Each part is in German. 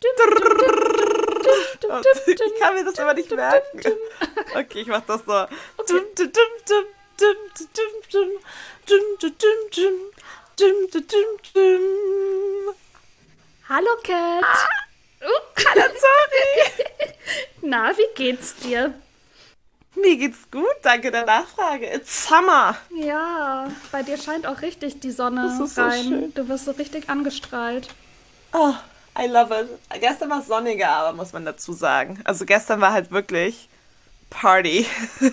Ich kann mir das aber nicht merken. Okay, ich mach das so. Hallo, Cat. Hallo, sorry. Na, wie geht's dir? Mir geht's gut, danke der Nachfrage. It's summer. Ja, bei dir scheint auch richtig die Sonne Das ist so rein. schön. Du wirst so richtig angestrahlt. Oh, I love it. Gestern war es sonniger, aber muss man dazu sagen. Also gestern war halt wirklich Party.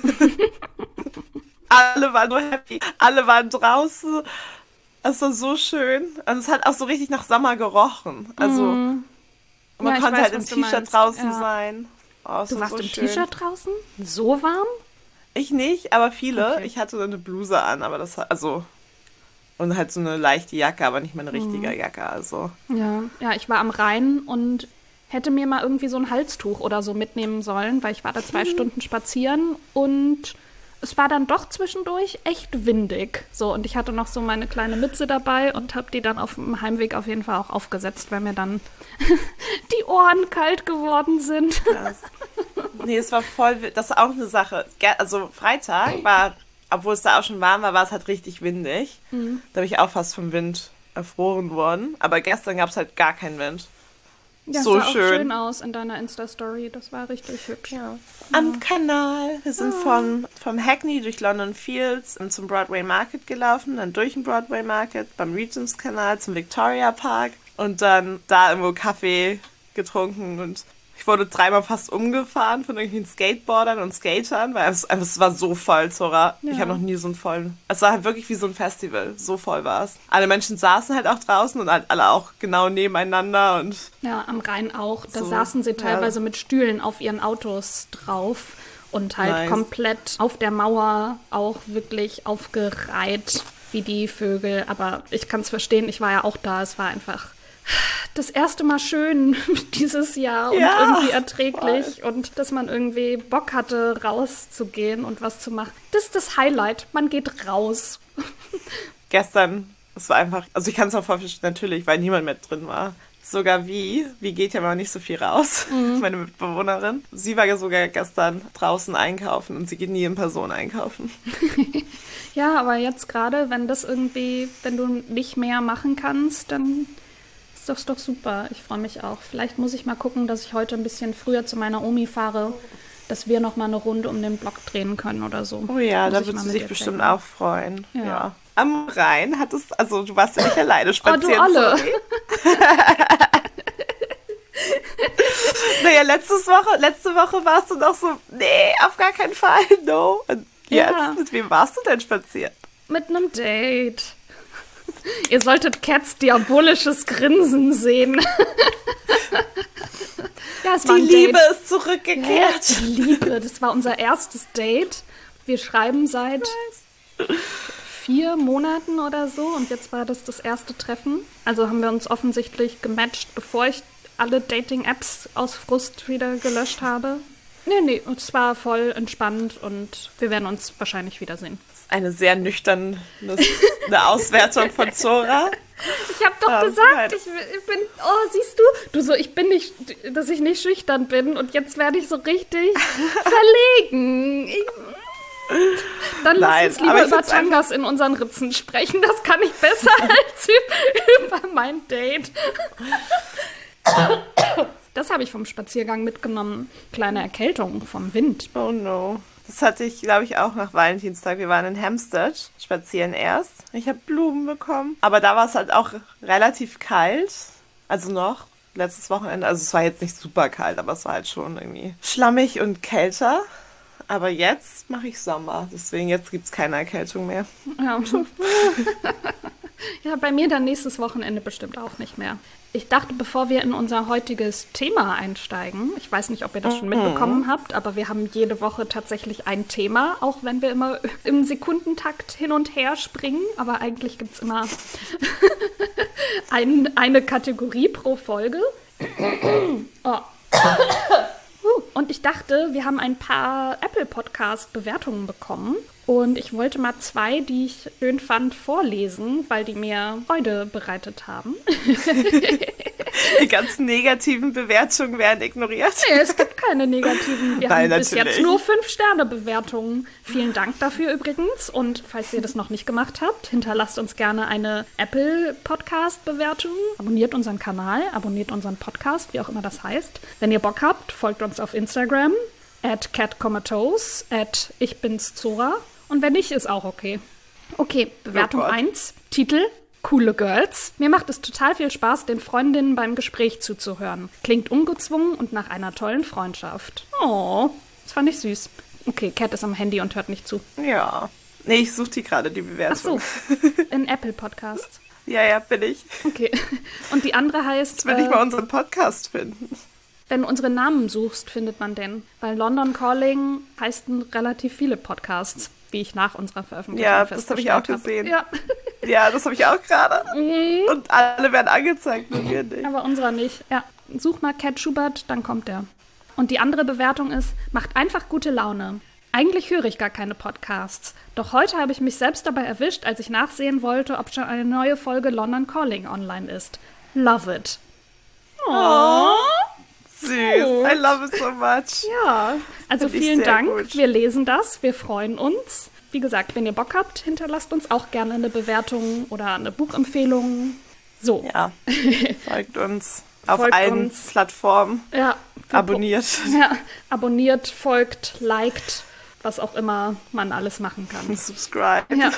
Alle waren nur happy. Alle waren draußen. Es war so schön. Und es hat auch so richtig nach Sommer gerochen. Also und man Ja, ich konnte weiß, halt im was du T-Shirt meinst. draußen Ja. sein. Oh, es Du war warst so im schön. T-Shirt draußen? So warm? Ich nicht, aber viele. Okay. Ich hatte eine Bluse an, aber das also und halt so eine leichte Jacke, aber nicht meine richtige Jacke. Also Ja, ich war am Rhein und hätte mir mal irgendwie so ein Halstuch oder so mitnehmen sollen, weil ich war da 2 Stunden spazieren und es war dann doch zwischendurch echt windig. So, und ich hatte noch so meine kleine Mütze dabei und habe die dann auf dem Heimweg auf jeden Fall auch aufgesetzt, weil mir dann die Ohren kalt geworden sind. krass. Nee, es war voll, das ist auch eine Sache. Also Freitag war, obwohl es da auch schon warm war, war es halt richtig windig. Da bin ich auch fast vom Wind erfroren worden. Aber gestern gab es halt gar keinen Wind. Ja, So sah auch schön. schön aus in deiner Insta-Story. Das war richtig hübsch. Ja. Am Kanal. Wir sind vom Hackney durch London Fields zum Broadway Market gelaufen, dann durch den Broadway Market, beim Regents Kanal zum Victoria Park und dann da irgendwo Kaffee getrunken und ich wurde 3-mal fast umgefahren von irgendwelchen Skateboardern und Skatern, weil es war so voll, Zora. Ja. Ich habe noch nie so einen vollen... Es war halt wirklich wie so ein Festival. So voll war es. Alle Menschen saßen halt auch draußen und halt alle auch genau nebeneinander und... Ja, am Rhein auch. Da So, saßen sie ja. teilweise mit Stühlen auf ihren Autos drauf und halt Nice. komplett auf der Mauer auch wirklich aufgereiht wie die Vögel. Aber ich kann es verstehen, ich war ja auch da. Es war einfach das erste Mal schön dieses Jahr und Ja, irgendwie erträglich und dass man irgendwie Bock hatte, rauszugehen und was zu machen. Das ist das Highlight. Man geht raus. Gestern, es war einfach... Also ich kann es auch voll verstehen, natürlich, weil niemand mit drin war. Sogar Wie geht ja mal nicht so viel raus, meine Mitbewohnerin. Sie war ja sogar gestern draußen einkaufen und sie geht nie in Person einkaufen. Ja, aber jetzt gerade, wenn du nicht mehr machen kannst, dann ist das doch super. Ich freue mich auch. Vielleicht muss ich mal gucken, dass ich heute ein bisschen früher zu meiner Omi fahre, dass wir noch mal eine Runde um den Block drehen können oder so. Oh ja, Muss da ich würdest mal du mit dich ihr bestimmt checken. auch freuen. Ja. Ja. Am Rhein also du warst ja nicht alleine spazieren. Oh, du Olle. Zoe. Naja, letzte Woche warst du noch so, nee, auf gar keinen Fall, no. Und jetzt, Ja. mit wem warst du denn spazieren? Mit einem Date. Ihr solltet Cats diabolisches Grinsen sehen. Ja, es war Die ein Liebe Date. ist zurückgekehrt. Die Liebe, das war unser erstes Date. Wir schreiben seit 4 Monaten oder so und jetzt war das erste Treffen. Also haben wir uns offensichtlich gematcht, bevor ich alle Dating-Apps aus Frust wieder gelöscht habe. Nee, es war voll entspannt und wir werden uns wahrscheinlich wiedersehen. Eine sehr nüchterne eine Auswertung von Zora. Ich habe doch gesagt, ich bin, oh, siehst du? Du so, ich bin nicht, dass ich nicht schüchtern bin und jetzt werde ich so richtig verlegen. Dann lass Nein, uns lieber aber ich über find's Tangas in unseren Ritzen sprechen. Das kann ich besser als über mein Date. Das habe ich vom Spaziergang mitgenommen. Kleine Erkältung vom Wind. Oh no. Das hatte ich, glaube ich, auch nach Valentinstag. Wir waren in Hampstead spazieren erst. Ich habe Blumen bekommen. Aber da war es halt auch relativ kalt. Also noch letztes Wochenende. Also es war jetzt nicht super kalt, aber es war halt schon irgendwie schlammig und kälter. Aber jetzt mache ich Sommer. Deswegen jetzt gibt es keine Erkältung mehr. Ja. Ja, bei mir dann nächstes Wochenende bestimmt auch nicht mehr. Ich dachte, bevor wir in unser heutiges Thema einsteigen, ich weiß nicht, ob ihr das schon mitbekommen habt, aber wir haben jede Woche tatsächlich ein Thema, auch wenn wir immer im Sekundentakt hin und her springen. Aber eigentlich gibt es immer eine Kategorie pro Folge. Oh. Und ich dachte, wir haben ein paar Apple-Podcast-Bewertungen bekommen. Und ich wollte mal 2, die ich schön fand, vorlesen, weil die mir Freude bereitet haben. Die ganzen negativen Bewertungen werden ignoriert. Nee, es gibt keine negativen. Wir Nein, haben bis natürlich. jetzt nur 5-Sterne-Bewertungen. Vielen Dank dafür übrigens. Und falls ihr das noch nicht gemacht habt, hinterlasst uns gerne eine Apple-Podcast-Bewertung. Abonniert unseren Kanal, abonniert unseren Podcast, wie auch immer das heißt. Wenn ihr Bock habt, folgt uns auf Instagram @catcomatose, @ichbinszora. Und wenn nicht, ist auch okay. Okay, Bewertung 1, Titel: Coole Girls. Mir macht es total viel Spaß, den Freundinnen beim Gespräch zuzuhören. Klingt ungezwungen und nach einer tollen Freundschaft. Oh, das fand ich süß. Okay, Cat ist am Handy und hört nicht zu. Ja. Nee, ich suche die gerade, die Bewertung. Ach so, in Apple Podcasts. Ja, bin ich. Okay. Und die andere heißt... Jetzt will ich mal unseren Podcast finden. Wenn du unsere Namen suchst, findet man den. Weil London Calling heißen relativ viele Podcasts, wie ich nach unserer Veröffentlichung festgestellt habe. Ja, das habe ich auch gesehen. Ja. Ja, das habe ich auch gerade. Und alle werden angezeigt, nur wir nicht. Aber unserer nicht. Ja, such mal Cat Schubert, dann kommt der. Und die andere Bewertung ist, macht einfach gute Laune. Eigentlich höre ich gar keine Podcasts. Doch heute habe ich mich selbst dabei erwischt, als ich nachsehen wollte, ob schon eine neue Folge London Calling online ist. Love it. Oh. Süß. I love it so much. Ja, also Find ich vielen sehr Dank. gut. Wir lesen das, wir freuen uns. Wie gesagt, wenn ihr Bock habt, hinterlasst uns auch gerne eine Bewertung oder eine Buchempfehlung. So. Ja, folgt uns auf Folgt allen uns. Plattformen. Ja. Abonniert. Ja, abonniert, folgt, liked, was auch immer man alles machen kann. Subscribe. Ja.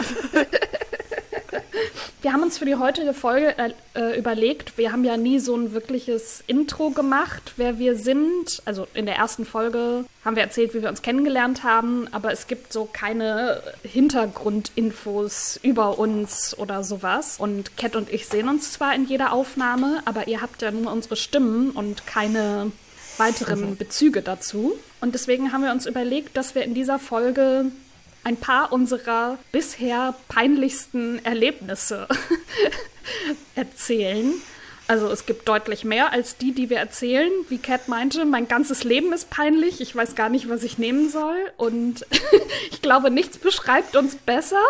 Wir haben uns für die heutige Folge überlegt, wir haben ja nie so ein wirkliches Intro gemacht, wer wir sind. Also in der ersten Folge haben wir erzählt, wie wir uns kennengelernt haben, aber es gibt so keine Hintergrundinfos über uns oder sowas. Und Cat und ich sehen uns zwar in jeder Aufnahme, aber ihr habt ja nur unsere Stimmen und keine weiteren Bezüge dazu. Und deswegen haben wir uns überlegt, dass wir in dieser Folge ein paar unserer bisher peinlichsten Erlebnisse erzählen. Also es gibt deutlich mehr als die wir erzählen. Wie Cat meinte, mein ganzes Leben ist peinlich. Ich weiß gar nicht, was ich nehmen soll. Und ich glaube, nichts beschreibt uns besser.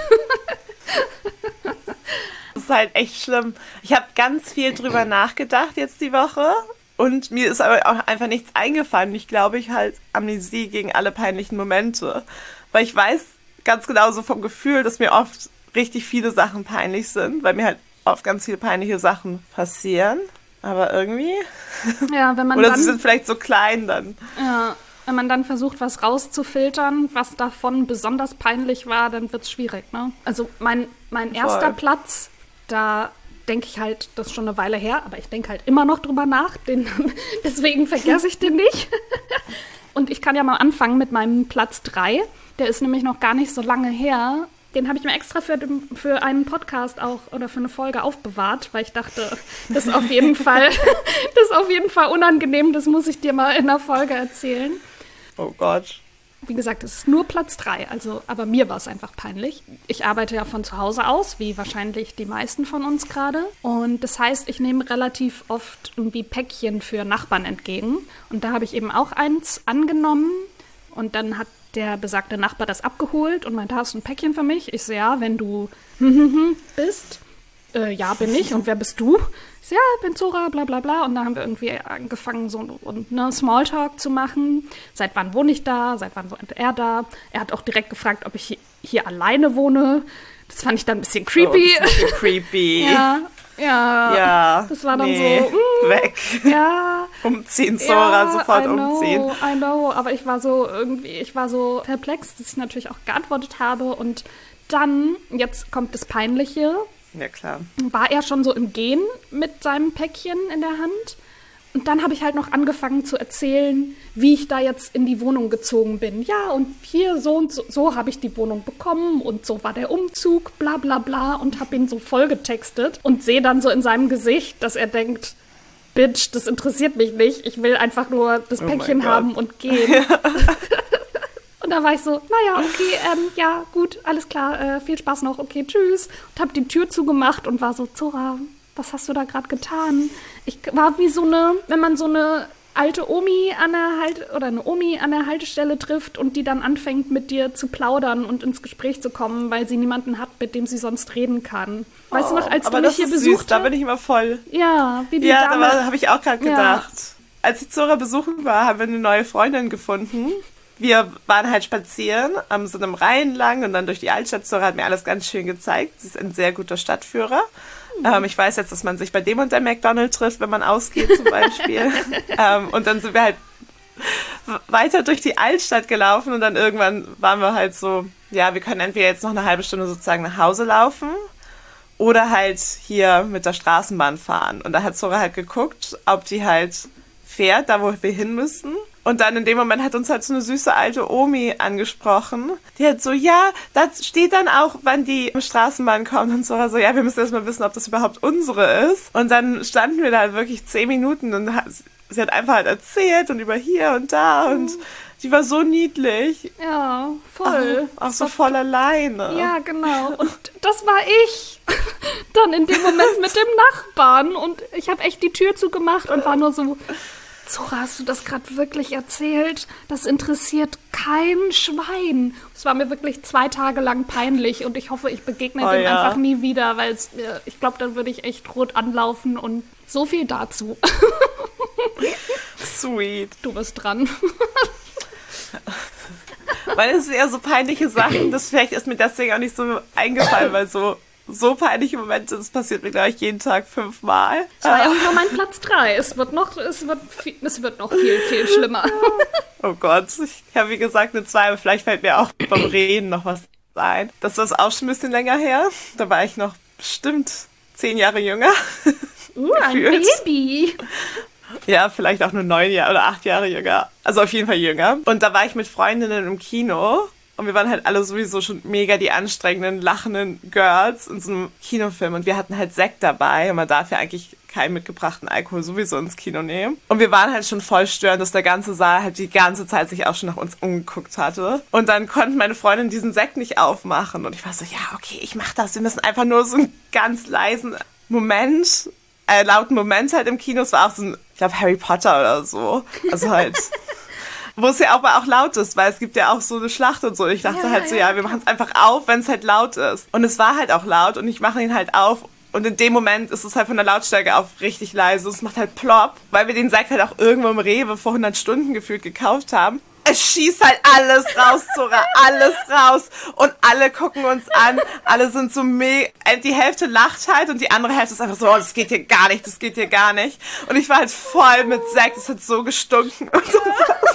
Das ist halt echt schlimm. Ich habe ganz viel drüber nachgedacht jetzt die Woche. Und mir ist aber auch einfach nichts eingefallen. Ich glaube, ich halt Amnesie gegen alle peinlichen Momente. Weil ich weiß ganz genau so vom Gefühl, dass mir oft richtig viele Sachen peinlich sind, weil mir halt oft ganz viele peinliche Sachen passieren. Aber irgendwie... Ja, wenn man Oder dann, sie sind vielleicht so klein dann. ja, wenn man dann versucht, was rauszufiltern, was davon besonders peinlich war, dann wird's schwierig, ne? Also mein erster Platz, da denke ich halt, das ist schon eine Weile her, aber ich denke halt immer noch drüber nach, deswegen vergesse ich den nicht. Und ich kann ja mal anfangen mit meinem Platz 3. Der ist nämlich noch gar nicht so lange her. Den habe ich mir extra für einen Podcast auch oder für eine Folge aufbewahrt, weil ich dachte, das ist auf jeden Fall unangenehm, das muss ich dir mal in der Folge erzählen. Oh Gott. Wie gesagt, es ist nur Platz 3, aber mir war es einfach peinlich. Ich arbeite ja von zu Hause aus, wie wahrscheinlich die meisten von uns gerade. Und das heißt, ich nehme relativ oft irgendwie Päckchen für Nachbarn entgegen. Und da habe ich eben auch eins angenommen. Und dann hat der besagte Nachbar das abgeholt und meinte, hast du ein Päckchen für mich? Ich so, ja, wenn du bist. Ja, bin ich. Und wer bist du? Ich so, ja, bin Zora, bla bla bla. Und dann haben wir irgendwie angefangen, so Smalltalk zu machen. Seit wann wohne ich da? Seit wann wohnt er da? Er hat auch direkt gefragt, ob ich hier alleine wohne. Das fand ich dann ein bisschen creepy. Oh, das ist ein bisschen creepy. Ja. Das war dann so, weg. Ja. Umziehen, Zora, sofort umziehen. I know, aber ich war so perplex, dass ich natürlich auch geantwortet habe. Und dann, jetzt kommt das Peinliche, ja, klar. war er schon so im Gehen mit seinem Päckchen in der Hand. Und dann habe ich halt noch angefangen zu erzählen, wie ich da jetzt in die Wohnung gezogen bin. Ja, und hier so und so habe ich die Wohnung bekommen und so war der Umzug, bla bla bla. Und habe ihn so voll getextet und sehe dann so in seinem Gesicht, dass er denkt, Bitch, das interessiert mich nicht. Ich will einfach nur das Päckchen haben und gehen. Und da war ich so, naja, okay, ja, gut, alles klar, viel Spaß noch, okay, tschüss. Und habe die Tür zugemacht und war so, Zora, was hast du da gerade getan? Ich war wie wenn man so eine alte Omi oder eine Omi an der Haltestelle trifft und die dann anfängt, mit dir zu plaudern und ins Gespräch zu kommen, weil sie niemanden hat, mit dem sie sonst reden kann. Weißt du noch, als du mich hier besucht hast? Da bin ich immer voll. Ja, wie die Dame. Ja, da habe ich auch gerade gedacht. Als ich Zora besuchen war, haben wir eine neue Freundin gefunden. Wir waren halt spazieren am so einem Rhein lang und dann durch die Altstadt. Zora hat mir alles ganz schön gezeigt. Sie ist ein sehr guter Stadtführer. Ich weiß jetzt, dass man sich bei dem und der McDonald's trifft, wenn man ausgeht zum Beispiel. Und dann sind wir halt weiter durch die Altstadt gelaufen und dann irgendwann waren wir halt so, ja, wir können entweder jetzt noch eine halbe Stunde sozusagen nach Hause laufen oder halt hier mit der Straßenbahn fahren. Und da hat Zora halt geguckt, ob die halt fährt, da wo wir hin müssen. Und dann in dem Moment hat uns halt so eine süße alte Omi angesprochen. Die hat so, ja, da steht dann auch, wann die Straßenbahn kommt. Und so, ja, wir müssen erst mal wissen, ob das überhaupt unsere ist. Und dann standen wir da halt wirklich 10 Minuten und sie hat einfach halt erzählt und über hier und da und die war so niedlich. Ja, voll. Auch so voll alleine. Ja, genau. Und das war ich. Dann in dem Moment mit dem Nachbarn. Und ich habe echt die Tür zugemacht und war nur so... Zora, hast du das gerade wirklich erzählt? Das interessiert kein Schwein. Es war mir wirklich 2 Tage lang peinlich und ich hoffe, ich begegne dem einfach nie wieder, weil ich glaube, dann würde ich echt rot anlaufen und so viel dazu. Sweet. Du bist dran. Weil es ja so peinliche Sachen, vielleicht ist mir deswegen auch nicht so eingefallen, weil so peinliche Momente, das passiert mir, glaube ich, jeden Tag 5-mal. Das war ja auch nur mein Platz 3. Es wird noch viel, viel schlimmer. Oh Gott, ich habe wie gesagt eine 2, aber vielleicht fällt mir auch beim Reden noch was ein. Das war auch schon ein bisschen länger her. Da war ich noch bestimmt 10 Jahre jünger. Ein Baby. Ja, vielleicht auch nur 9 Jahre oder 8 Jahre jünger. Also auf jeden Fall jünger. Und da war ich mit Freundinnen im Kino. Und wir waren halt alle sowieso schon mega die anstrengenden, lachenden Girls in so einem Kinofilm. Und wir hatten halt Sekt dabei. Und man darf ja eigentlich keinen mitgebrachten Alkohol sowieso ins Kino nehmen. Und wir waren halt schon voll störend, dass der ganze Saal halt die ganze Zeit sich auch schon nach uns umgeguckt hatte. Und dann konnten meine Freundin diesen Sekt nicht aufmachen. Und ich war so, ja, okay, ich mach das. Wir müssen einfach nur so einen ganz leisen lauten Moment halt im Kino. Es war auch so ein, ich glaube, Harry Potter oder so. Also halt... Wo es ja auch laut ist, weil es gibt ja auch so eine Schlacht und so. Und ich dachte wir machen es einfach auf, wenn es halt laut ist. Und es war halt auch laut und ich mache ihn halt auf. Und in dem Moment ist es halt von der Lautstärke auf richtig leise. Es macht halt plopp, weil wir den Sekt halt auch irgendwo im Rewe vor 100 Stunden gefühlt gekauft haben. Es schießt halt alles raus, Zora, alles raus. Und alle gucken uns an. Alle sind so die Hälfte lacht halt und die andere Hälfte ist einfach so, oh, das geht hier gar nicht, das geht hier gar nicht. Und ich war halt voll mit Sekt, es hat so gestunken. Und so.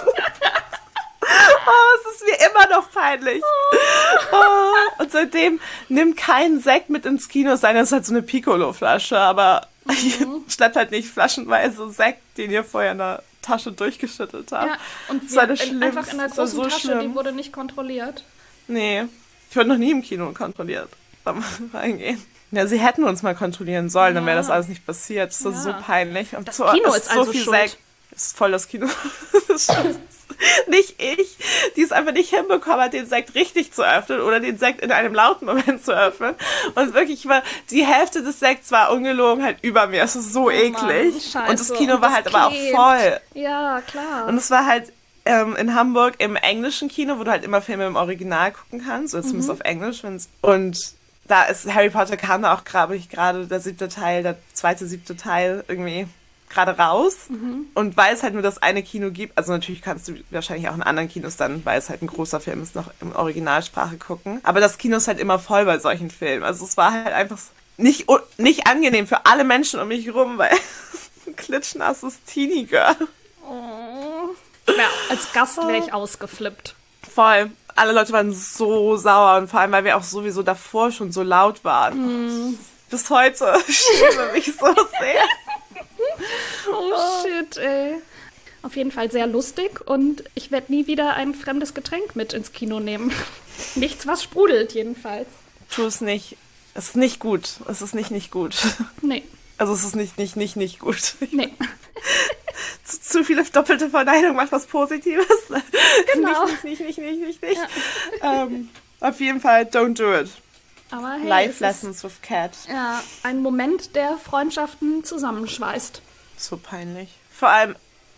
Es ist mir immer noch peinlich. Und seitdem nimm keinen Sekt mit ins Kino, es sei denn, es ist halt so eine Piccolo-Flasche, aber schleppt halt nicht flaschenweise Sekt, den ihr vorher in der Tasche durchgeschüttelt habt. Ja, und das war das Schlimmste. Einfach in der großen so Tasche, schlimm. Die wurde nicht kontrolliert. Nee, ich wurde noch nie im Kino kontrolliert beim Reingehen. Ja, sie hätten uns mal kontrollieren sollen, dann wäre das alles nicht passiert. Das ist so peinlich. Und das Kino ist also viel schuld. Sekt. Das ist voll das Kino. Das ist nicht ich, die es einfach nicht hinbekommen hat, den Sekt richtig zu öffnen oder den Sekt in einem lauten Moment zu öffnen. Und wirklich war die Hälfte des Sekts war ungelogen halt über mir. Es ist so eklig. Mann, und das Kino war halt aber auch voll. Ja, klar. Und es war halt in Hamburg im englischen Kino, wo du halt immer Filme im Original gucken kannst, oder zumindest auf Englisch. Und da ist Harry Potter kam da auch gerade der 7. Teil, der 2., 7. Teil irgendwie gerade raus. Und weil es halt nur das eine Kino gibt, also natürlich kannst du wahrscheinlich auch in anderen Kinos dann, weil es halt ein großer Film ist, noch in Originalsprache gucken. Aber das Kino ist halt immer voll bei solchen Filmen. Also es war halt einfach nicht angenehm für alle Menschen um mich rum, weil ein klitschnasses Teenie-Girl. Oh. Ja, als Gast wäre ich ausgeflippt. Voll. Alle Leute waren so sauer und vor allem, weil wir auch sowieso davor schon so laut waren. Bis heute schäme mich so sehr. Oh shit, ey. Auf jeden Fall sehr lustig und ich werde nie wieder ein fremdes Getränk mit ins Kino nehmen. Nichts, was sprudelt jedenfalls. Tu es nicht. Es ist nicht gut. Es ist nicht gut. Nee. Also es ist nicht gut. Nee. Zu viele doppelte Verneinung macht was Positives. Genau. Nicht. Ja. Auf jeden Fall, don't do it. Aber hey, Life Lessons with Cat. Ja, ein Moment, der Freundschaften zusammenschweißt. So peinlich. Vor allem,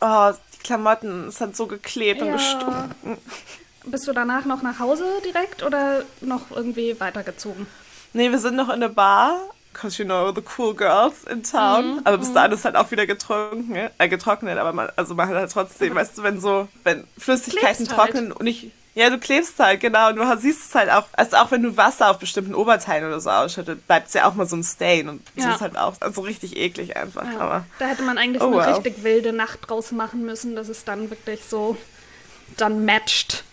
Oh, die Klamotten, es hat so geklebt und gestunken. Bist du danach noch nach Hause direkt oder noch irgendwie weitergezogen? Nee, wir sind noch in eine Bar, because you know, the cool girls in town. Aber bis dahin ist halt auch wieder getrocknet, aber man hat halt trotzdem, weißt du, wenn Flüssigkeiten trocknen und nicht... Ja, du klebst halt, genau. Und du siehst es halt auch, also auch wenn du Wasser auf bestimmten Oberteilen oder so ausschüttet, bleibt es ja auch mal so ein Stain. Und das ist halt auch also richtig eklig einfach. Ja. Aber, da hätte man eigentlich eine richtig wilde Nacht draus machen müssen, dass es dann wirklich so dann matcht.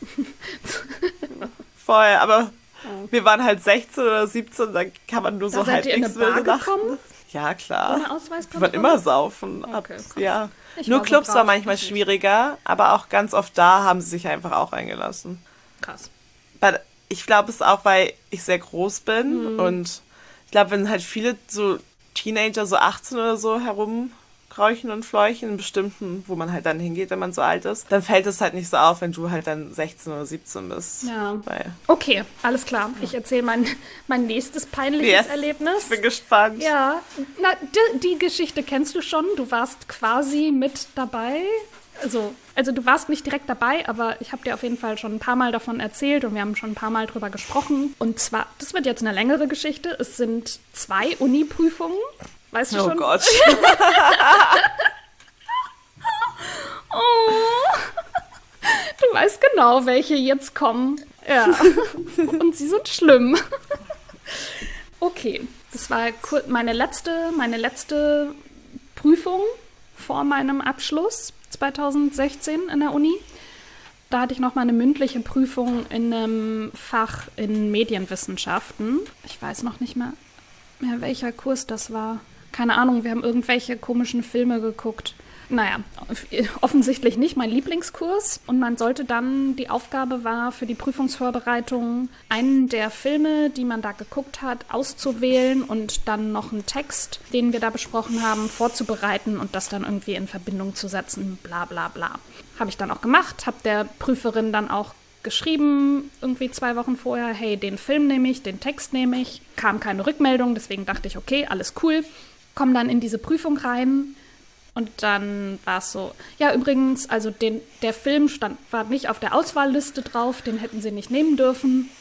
Voll, aber wir waren halt 16 oder 17, da kann man nur so halbwegs wilde Nachten. Ja, klar. Ohne Ausweiskontrolle? Wir waren immer saufen. Okay, ja. Nur Clubs war manchmal schwieriger, aber auch ganz oft da haben sie sich einfach auch eingelassen. Krass. Ich glaube, es ist auch, weil ich sehr groß bin und ich glaube, wenn halt viele so Teenager, so 18 oder so herumkrauchen und fleuchen in bestimmten, wo man halt dann hingeht, wenn man so alt ist, dann fällt es halt nicht so auf, wenn du halt dann 16 oder 17 bist. Ja. Okay, alles klar. Ich erzähle mein nächstes peinliches Erlebnis. Ich bin gespannt. Ja, die Geschichte kennst du schon. Du warst quasi mit dabei. Also du warst nicht direkt dabei, aber ich habe dir auf jeden Fall schon ein paar Mal davon erzählt und wir haben schon ein paar Mal drüber gesprochen. Und zwar, das wird jetzt eine längere Geschichte. Es sind 2 Uni-Prüfungen. Weißt du schon? Oh Gott. Oh. Du weißt genau, welche jetzt kommen. Ja. Und sie sind schlimm. Okay, das war meine letzte Prüfung vor meinem Abschluss 2016 in der Uni. Da hatte ich noch mal eine mündliche Prüfung in einem Fach in Medienwissenschaften. Ich weiß noch nicht mehr, welcher Kurs das war. Keine Ahnung, wir haben irgendwelche komischen Filme geguckt. Naja, offensichtlich nicht mein Lieblingskurs. Und man sollte dann, die Aufgabe war für die Prüfungsvorbereitung, einen der Filme, die man da geguckt hat, auszuwählen und dann noch einen Text, den wir da besprochen haben, vorzubereiten und das dann irgendwie in Verbindung zu setzen, bla bla bla. Habe ich dann auch gemacht, habe der Prüferin dann auch geschrieben, irgendwie 2 Wochen vorher, hey, den Film nehme ich, den Text nehme ich. Kam keine Rückmeldung, deswegen dachte ich, okay, alles cool. Komm dann in diese Prüfung rein. Und dann war es so, ja übrigens, also der Film war nicht auf der Auswahlliste drauf, den hätten sie nicht nehmen dürfen.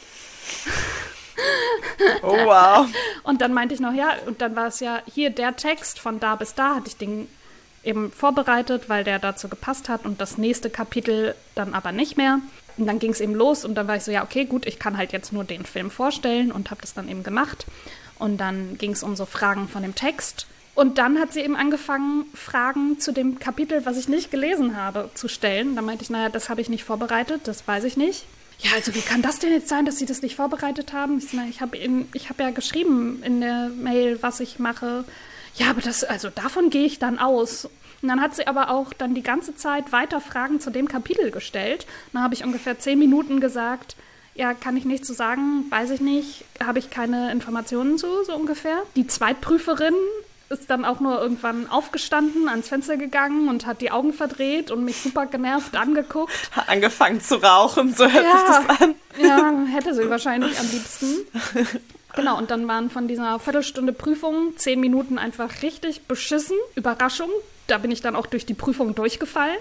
Oh wow. Und dann meinte ich noch, ja, und dann war es ja hier der Text von da bis da, hatte ich den eben vorbereitet, weil der dazu gepasst hat und das nächste Kapitel dann aber nicht mehr. Und dann ging es eben los und dann war ich so, ja okay, gut, ich kann halt jetzt nur den Film vorstellen und habe das dann eben gemacht. Und dann ging es um so Fragen von dem Text. Und dann hat sie eben angefangen, Fragen zu dem Kapitel, was ich nicht gelesen habe, zu stellen. Da meinte ich, naja, das habe ich nicht vorbereitet, das weiß ich nicht. Ja, also wie kann das denn jetzt sein, dass Sie das nicht vorbereitet haben? Ich so, na, ich hab ja geschrieben in der Mail, was ich mache. Ja, aber davon gehe ich dann aus. Und dann hat sie aber auch dann die ganze Zeit weiter Fragen zu dem Kapitel gestellt. Dann habe ich ungefähr 10 Minuten gesagt, ja, kann ich nichts zu sagen, weiß ich nicht, habe ich keine Informationen zu, so ungefähr. Die Zweitprüferin ist dann auch nur irgendwann aufgestanden, ans Fenster gegangen und hat die Augen verdreht und mich super genervt angeguckt. Hat angefangen zu rauchen, so hört sich das an. Ja, hätte sie wahrscheinlich am liebsten. Genau, und dann waren von dieser Viertelstunde Prüfung 10 Minuten einfach richtig beschissen. Überraschung, da bin ich dann auch durch die Prüfung durchgefallen.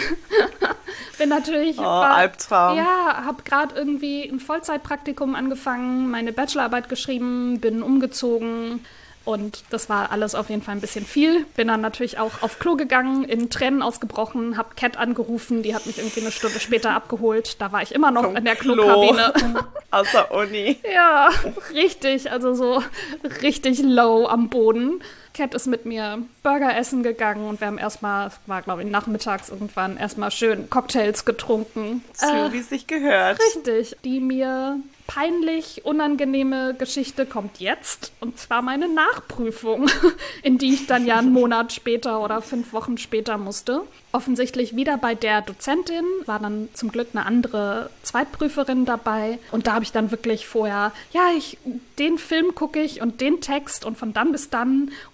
Bin natürlich... Albtraum. Ja, habe gerade irgendwie ein Vollzeitpraktikum angefangen, meine Bachelorarbeit geschrieben, bin umgezogen. Und das war alles auf jeden Fall ein bisschen viel. Bin dann natürlich auch auf Klo gegangen, in Tränen ausgebrochen, hab Cat angerufen, die hat mich irgendwie eine Stunde später abgeholt. Da war ich immer noch in der Klokabine. Aus der Uni. Ja, richtig, also so richtig low am Boden. Cat ist mit mir Burger essen gegangen und wir haben erstmal, es war glaube ich nachmittags irgendwann, erstmal schön Cocktails getrunken. So wie es sich gehört. Richtig, die mir peinlich unangenehme Geschichte kommt jetzt. Und zwar meine Nachprüfung, in die ich dann ja einen Monat später oder 5 Wochen später musste. Offensichtlich wieder bei der Dozentin, war dann zum Glück eine andere Zweitprüferin dabei. Und da habe ich dann wirklich vorher, ja, den Film gucke ich und den Text und von dann bis dann. Und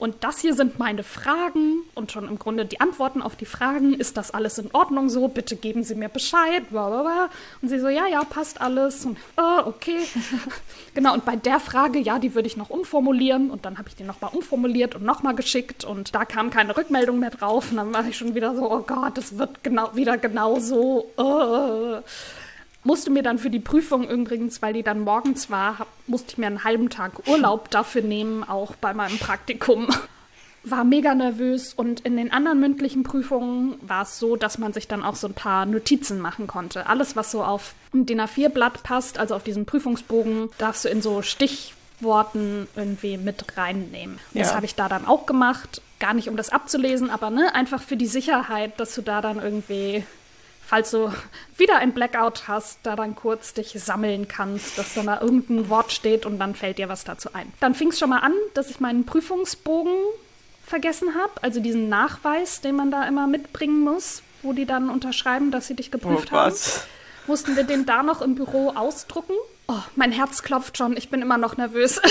und das hier sind meine Fragen und schon im Grunde die Antworten auf die Fragen. Ist das alles in Ordnung so? Bitte geben Sie mir Bescheid. Blablabla. Und sie so, ja, passt alles. Und, okay. Genau, und bei der Frage, ja, die würde ich noch umformulieren. Und dann habe ich die nochmal umformuliert und nochmal geschickt. Und da kam keine Rückmeldung mehr drauf. Und dann war ich schon wieder so, oh Gott, das wird wieder genauso. Musste mir dann für die Prüfung übrigens, weil die dann morgens war, musste ich mir einen halben Tag Urlaub dafür nehmen, auch bei meinem Praktikum. War mega nervös und in den anderen mündlichen Prüfungen war es so, dass man sich dann auch so ein paar Notizen machen konnte. Alles, was so auf ein DIN A4-Blatt passt, also auf diesen Prüfungsbogen, darfst du in so Stichworten irgendwie mit reinnehmen. Ja. Das habe ich da dann auch gemacht. Gar nicht, um das abzulesen, aber einfach für die Sicherheit, dass du da dann irgendwie, falls du wieder ein Blackout hast, da dann kurz dich sammeln kannst, dass dann da irgendein Wort steht und dann fällt dir was dazu ein. Dann fing es schon mal an, dass ich meinen Prüfungsbogen vergessen habe, also diesen Nachweis, den man da immer mitbringen muss, wo die dann unterschreiben, dass sie dich geprüft haben. Mussten wir den da noch im Büro ausdrucken. Oh, mein Herz klopft schon, ich bin immer noch nervös.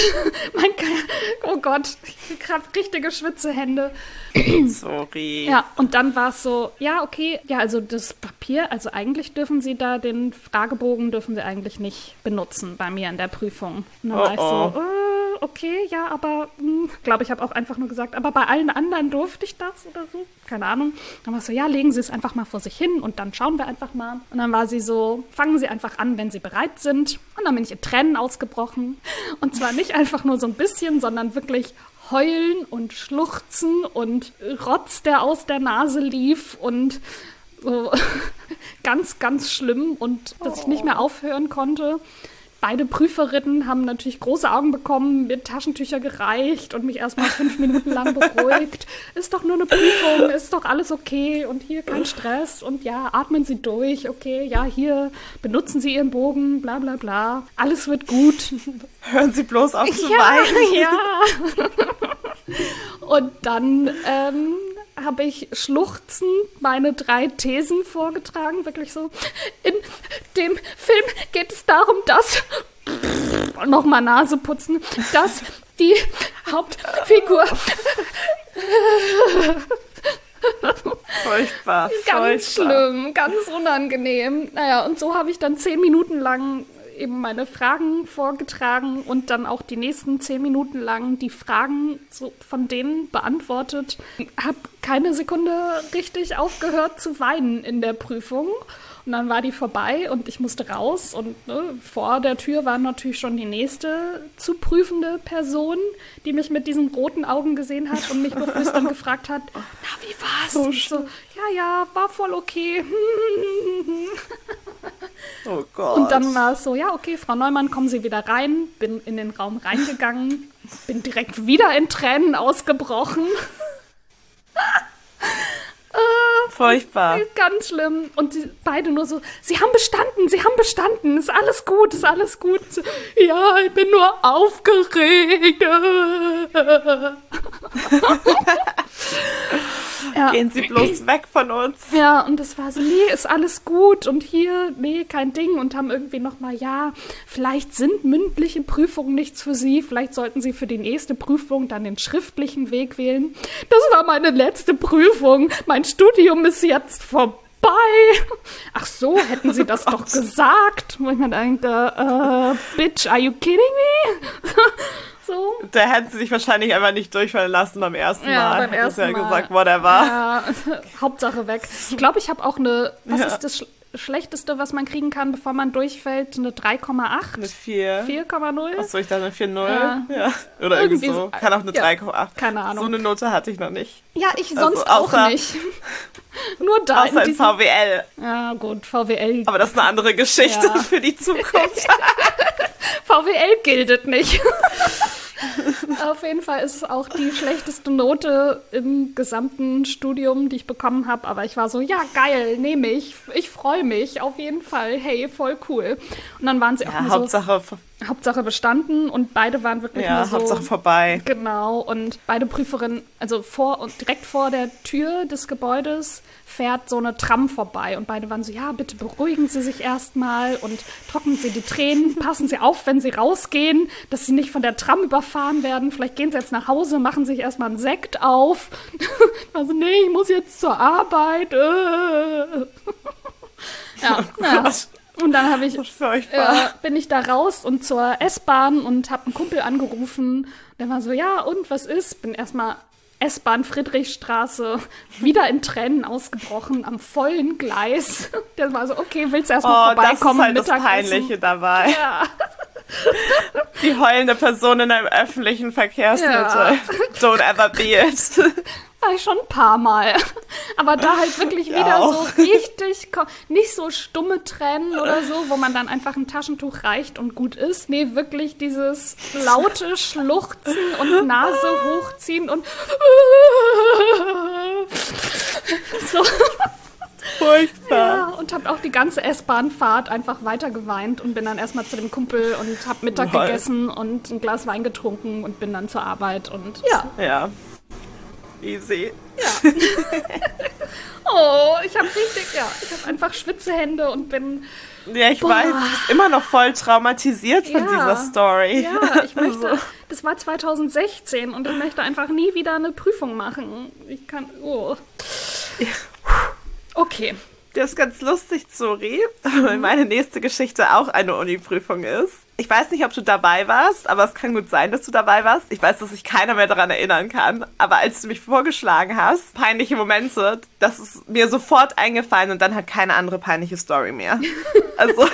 Oh Gott, ich kriege gerade richtige Schwitzehände. Sorry. Ja, und dann war es so, ja, okay, ja, also das Papier, also eigentlich dürfen sie da den Fragebogen dürfen sie eigentlich nicht benutzen bei mir in der Prüfung. Und dann war ich so, okay, ja, aber glaube ich, habe auch einfach nur gesagt, aber bei allen anderen durfte ich das oder so. Keine Ahnung. Dann war es so, ja, legen Sie es einfach mal vor sich hin und dann schauen wir einfach mal. Und dann war sie so, fangen Sie einfach an, wenn Sie bereit sind. Und dann bin ich in Tränen ausgebrochen. Und zwar nicht einfach nur so ein bisschen, sondern wirklich heulen und schluchzen und Rotz, der aus der Nase lief und so ganz, ganz schlimm und dass ich nicht mehr aufhören konnte. Beide Prüferinnen haben natürlich große Augen bekommen, mir Taschentücher gereicht und mich erstmal 5 Minuten lang beruhigt. Ist doch nur eine Prüfung, ist doch alles okay und hier kein Stress und ja, atmen Sie durch, okay, ja, hier benutzen Sie Ihren Bogen, bla bla bla, alles wird gut. Hören Sie bloß auf zu weinen. Ja. Und dann habe ich schluchzend meine 3 Thesen vorgetragen, wirklich so, in dem Film geht es darum, dass, nochmal Nase putzen, dass die Hauptfigur furchtbar, ganz schlimm, ganz unangenehm. Naja, und so habe ich dann 10 Minuten lang eben meine Fragen vorgetragen und dann auch die nächsten 10 Minuten lang die Fragen so von denen beantwortet. Habe keine Sekunde richtig aufgehört zu weinen in der Prüfung. Und dann war die vorbei und ich musste raus und vor der Tür war natürlich schon die nächste zu prüfende Person, die mich mit diesen roten Augen gesehen hat und mich beflüsternd gefragt hat, na, wie war's? So, ja, war voll okay. Oh Gott. Und dann war es so, ja, okay, Frau Neumann, kommen Sie wieder rein. Bin in den Raum reingegangen, bin direkt wieder in Tränen ausgebrochen. Furchtbar. Ganz schlimm. Und die beide nur so, Sie haben bestanden, ist alles gut, ist alles gut. Ja, ich bin nur aufgeregt. Ja. Gehen Sie bloß weg von uns. Ja, und das war so, nee, ist alles gut und hier, nee, kein Ding. Und haben irgendwie nochmal, ja, vielleicht sind mündliche Prüfungen nichts für Sie, vielleicht sollten Sie für die nächste Prüfung dann den schriftlichen Weg wählen. Das war meine letzte Prüfung. Mein Studium ist jetzt vorbei. Ach so, hätten Sie das doch gesagt. Wo ich mir denke, bitch, are you kidding me? So. Da hätten sie sich wahrscheinlich einfach nicht durchfallen lassen beim ersten Mal. Beim ersten Mal. gesagt, whatever. Ja, Hauptsache weg. Ich glaube, ich habe auch eine, was ist das Schlechteste, was man kriegen kann, bevor man durchfällt? Eine 3,8? Eine 4. 4,0? Achso, ich dachte eine 4,0. Ja. Oder irgendwie so. Kann auch eine 3,8. Keine Ahnung. So eine Note hatte ich noch nicht. Ja, ich sonst auch nicht. Nur da. Außer in VWL. Ja, gut, VWL. Aber das ist eine andere Geschichte für die Zukunft. VWL gilt nicht. Auf jeden Fall ist es auch die schlechteste Note im gesamten Studium, die ich bekommen habe. Aber ich war so, ja, geil, nehme ich. Ich freue mich, auf jeden Fall. Hey, voll cool. Und dann waren sie auch ja, mal Hauptsache, Hauptsache bestanden und beide waren wirklich nur so... Hauptsache vorbei. Genau, und beide Prüferinnen, also direkt vor der Tür des Gebäudes fährt so eine Tram vorbei und beide waren so, ja, bitte beruhigen Sie sich erstmal und trocknen Sie die Tränen, passen Sie auf, wenn Sie rausgehen, dass Sie nicht von der Tram überfahren werden, vielleicht gehen Sie jetzt nach Hause, machen sich erstmal einen Sekt auf. Also, nee, ich muss jetzt zur Arbeit. Ja, naja. Und dann bin ich da raus und zur S-Bahn und habe einen Kumpel angerufen. Der war so, ja, und was ist? Bin erstmal S-Bahn Friedrichstraße wieder in Tränen ausgebrochen am vollen Gleis. Der war so, okay, willst du erstmal vorbeikommen? Das ist halt das Peinliche dabei. Ja. Die heulende Person in einem öffentlichen Verkehrsmittel. Ja. Don't ever be it. War ich schon ein paar Mal. Aber da halt wirklich wieder so richtig, nicht so stumme Tränen oder so, wo man dann einfach ein Taschentuch reicht und gut ist. Nee, wirklich dieses laute Schluchzen und Nase hochziehen und so. Furchtbar. Ja, und hab auch die ganze S-Bahn-Fahrt einfach weiter geweint und bin dann erstmal zu dem Kumpel und hab Mittag gegessen und ein Glas Wein getrunken und bin dann zur Arbeit und Ja. Easy. Ja. Oh, ich habe einfach Schwitzehände und bin... Ja, ich weiß, ich bin immer noch voll traumatisiert von dieser Story. Ja, ich möchte... Das war 2016 und ich möchte einfach nie wieder eine Prüfung machen. Okay. Das ist ganz lustig, Zori, weil meine nächste Geschichte auch eine Uni-Prüfung ist. Ich weiß nicht, ob du dabei warst, aber es kann gut sein, dass du dabei warst. Ich weiß, dass sich keiner mehr daran erinnern kann. Aber als du mich vorgeschlagen hast, peinliche Momente, das ist mir sofort eingefallen und dann hat keine andere peinliche Story mehr. Also,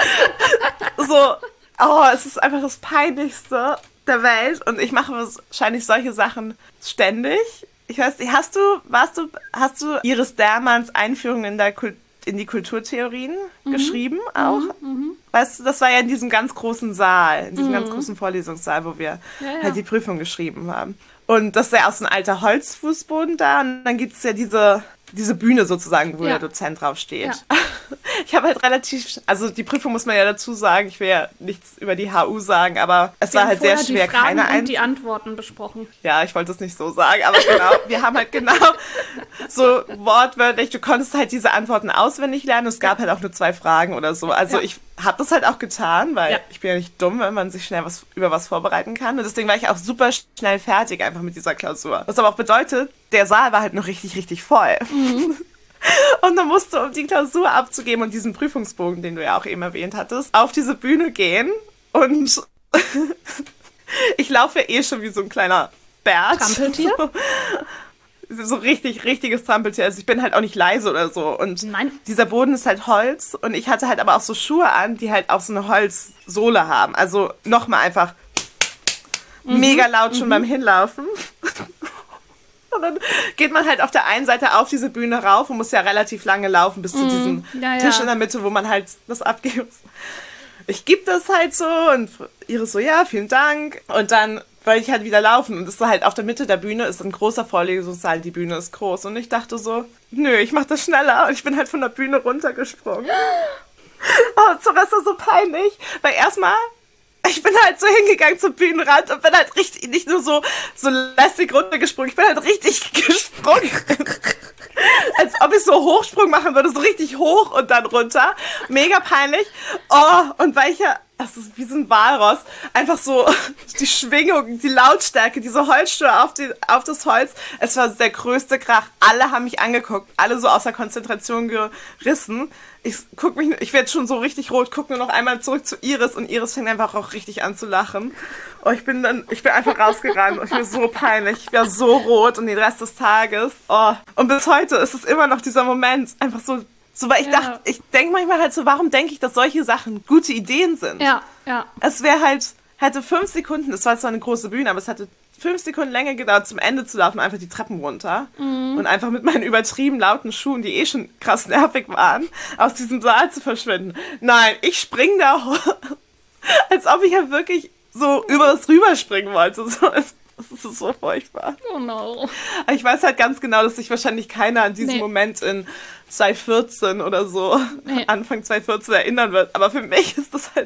es ist einfach das Peinlichste der Welt und ich mache wahrscheinlich solche Sachen ständig. Ich weiß nicht, hast du Iris Dermanns Einführung in die Kulturtheorien geschrieben auch? Weißt du, das war ja in diesem ganz großen Saal, in diesem ganz großen Vorlesungssaal, wo wir halt die Prüfung geschrieben haben. Und das ist ja auch so ein alter Holzfußboden da und dann gibt es ja diese Bühne sozusagen, wo der Dozent drauf steht. Ja. Ich habe halt also die Prüfung muss man ja dazu sagen, ich will ja nichts über die HU sagen, aber es war halt sehr schwer, keine die Antworten besprochen. Ja, ich wollte es nicht so sagen, aber genau, wir haben halt genau so wortwörtlich, du konntest halt diese Antworten auswendig lernen, es gab halt auch nur 2 Fragen oder so, also ich habe das halt auch getan, weil ich bin ja nicht dumm, wenn man sich schnell über was vorbereiten kann und deswegen war ich auch super schnell fertig einfach mit dieser Klausur. Was aber auch bedeutet, der Saal war halt noch richtig, richtig voll. Und dann musst du, um die Klausur abzugeben und diesen Prüfungsbogen, den du ja auch eben erwähnt hattest, auf diese Bühne gehen und ich laufe schon wie so ein kleiner Bert. Trampeltier? So richtiges Trampeltier. Also ich bin halt auch nicht leise oder so. Und dieser Boden ist halt Holz und ich hatte halt aber auch so Schuhe an, die halt auch so eine Holzsohle haben. Also nochmal einfach mega laut schon beim Hinlaufen. Und dann geht man halt auf der einen Seite auf diese Bühne rauf und muss ja relativ lange laufen bis zu diesem Tisch in der Mitte, wo man halt das abgeben muss. Ich gebe das halt so und Iris so, ja, vielen Dank. Und dann wollte ich halt wieder laufen und es ist halt auf der Mitte der Bühne ist ein großer Vorlesungssaal, die Bühne ist groß. Und ich dachte so, nö, ich mach das schneller. Und ich bin halt von der Bühne runtergesprungen. Oh, das war so peinlich, weil erstmal ich bin halt so hingegangen zum Bühnenrand und bin halt richtig, nicht nur so lässig runtergesprungen, ich bin halt richtig gesprungen. Als ob ich so Hochsprung machen würde, so richtig hoch und dann runter. Mega peinlich. Oh, und weil ich ja, das ist wie so ein Walross, einfach so die Schwingung, die Lautstärke, diese Holzschuhe auf das Holz, es war der größte Krach. Alle haben mich angeguckt, alle so aus der Konzentration gerissen. Ich werde schon so richtig rot, gucke nur noch einmal zurück zu Iris und Iris fängt einfach auch richtig an zu lachen. Oh, ich bin einfach rausgerannt und ich war so peinlich, ich war so rot und den Rest des Tages. Oh, und bis heute ist es immer noch dieser Moment, einfach so weil ich denke manchmal halt so, warum denke ich, dass solche Sachen gute Ideen sind? Ja. Es hätte 5 Sekunden, es war zwar eine große Bühne, aber es hatte 5 Sekunden länger gedauert, zum Ende zu laufen, einfach die Treppen runter und einfach mit meinen übertrieben lauten Schuhen, die schon krass nervig waren, aus diesem Saal zu verschwinden. Nein, ich spring da hoch, als ob ich ja wirklich so über das rüberspringen wollte. Das ist so furchtbar. Oh no. Aber ich weiß halt ganz genau, dass sich wahrscheinlich keiner an diesen Moment in 2014 oder so, Anfang 2014 erinnern wird. Aber für mich ist das halt so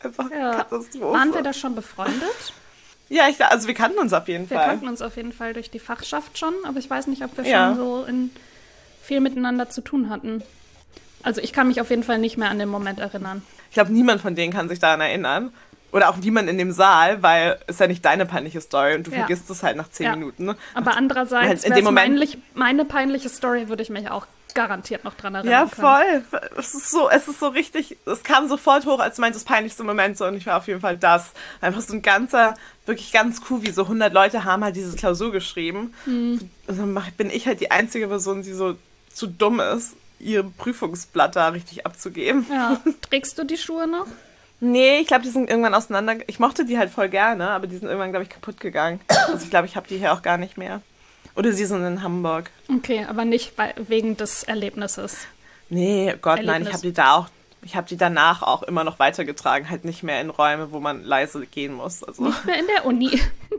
Einfach Ja. Katastrophe. Waren wir da schon befreundet? Ja, also wir kannten uns auf jeden Wir Fall. kannten uns auf jeden Fall durch die Fachschaft schon, aber ich weiß nicht, ob wir Ja. schon so viel miteinander zu tun hatten. Also ich kann mich auf jeden Fall nicht mehr an den Moment erinnern. Ich glaube, niemand von denen kann sich daran erinnern. Oder auch niemand in dem Saal, weil es ja nicht deine peinliche Story und du Ja. vergisst es halt nach 10 Ja. Minuten. Ne? Aber andererseits, Halt in wär's dem Moment- meine peinliche Story, würde ich mich auch garantiert noch dran Ja, erinnern können. voll. Es ist so richtig, es kam sofort hoch, als du meintest, das peinlichste Moment so und ich war auf jeden Fall das. Einfach so ein ganzer, wirklich ganz cool, wie so 100 Leute haben halt diese Klausur geschrieben. Und dann bin ich halt die einzige Person, die so zu dumm ist, ihr Prüfungsblatt da richtig abzugeben. Ja. Trägst du die Schuhe noch? Nee, ich glaube, die sind irgendwann auseinander. Ich mochte die halt voll gerne, aber die sind irgendwann, glaube ich, kaputt gegangen. Also ich glaube, ich habe die hier auch gar nicht mehr. Oder sie sind in Hamburg. Okay, aber nicht wegen des Erlebnisses. Nee, Gott, nein, Erlebnis. ich habe die danach auch immer noch weitergetragen, halt nicht mehr in Räume, wo man leise gehen muss. Also, Nicht mehr in der Uni.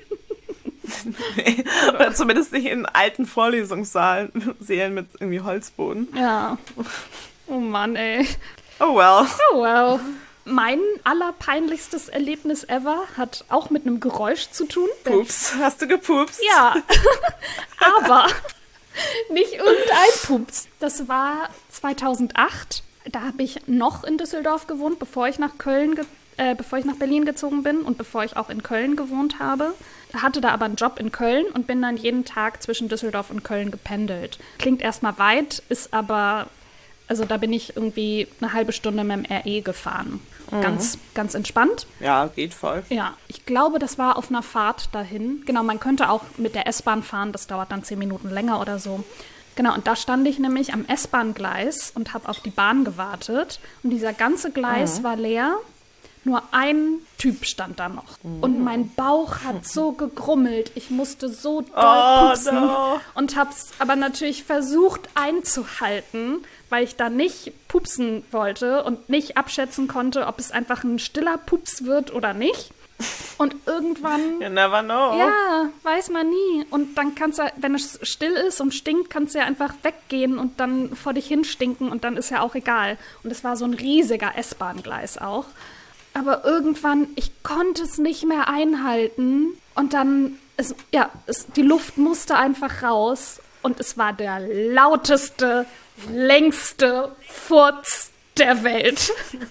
nee. Oder zumindest nicht in alten Vorlesungssälen mit irgendwie Holzboden. Ja. Oh Mann, ey. Oh well. Oh well. Mein allerpeinlichstes Erlebnis ever hat auch mit einem Geräusch zu tun. Pups. Hast du gepupst? Ja, aber nicht irgendein Pups. Das war 2008. Da habe ich noch in Düsseldorf gewohnt, bevor ich nach Berlin gezogen bin und bevor ich auch in Köln gewohnt habe. Hatte da aber einen Job in Köln und bin dann jeden Tag zwischen Düsseldorf und Köln gependelt. Klingt erstmal weit, ist aber, also da bin ich irgendwie eine halbe Stunde mit dem RE gefahren. Ganz, ganz entspannt. Ja, geht voll. Ja, ich glaube, das war auf einer Fahrt dahin. Genau, man könnte auch mit der S-Bahn fahren, das dauert dann 10 Minuten länger oder so. Genau, und da stand ich nämlich am S-Bahn-Gleis und habe auf die Bahn gewartet. Und dieser ganze Gleis war leer. Nur ein Typ stand da noch. Und mein Bauch hat so gegrummelt. Ich musste so doll pupsen. no. Und hab's aber natürlich versucht einzuhalten, weil ich da nicht pupsen wollte und nicht abschätzen konnte, ob es einfach ein stiller Pups wird oder nicht. Und irgendwann, You never know. ja, weiß man nie. Und dann kannst du, wenn es still ist und stinkt, kannst du ja einfach weggehen und dann vor dich hinstinken und dann ist ja auch egal. Und es war so ein riesiger S-Bahn-Gleis auch. Aber irgendwann, ich konnte es nicht mehr einhalten und dann, die Luft musste einfach raus und es war der lauteste, längste Furz der Welt.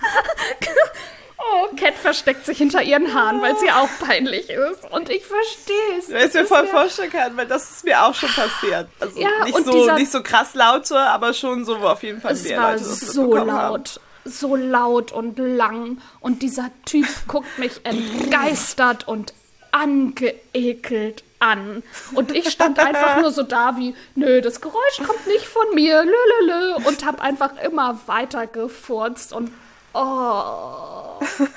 Oh, Cat versteckt sich hinter ihren Haaren, weil es ihr auch peinlich ist. Und ich verstehe es. Ich mir voll vorstellen kann, weil das ist mir auch schon passiert. Also Ja, und nicht so krass laute, aber schon so, wo auf jeden Fall Es mehr war Leute das so mitbekommen haben. laut. So laut und lang. Und dieser Typ guckt mich entgeistert und angeekelt an. Und ich stand einfach nur so da wie, nö, das Geräusch kommt nicht von mir, lülülü. Und hab einfach immer weiter gefurzt und oh.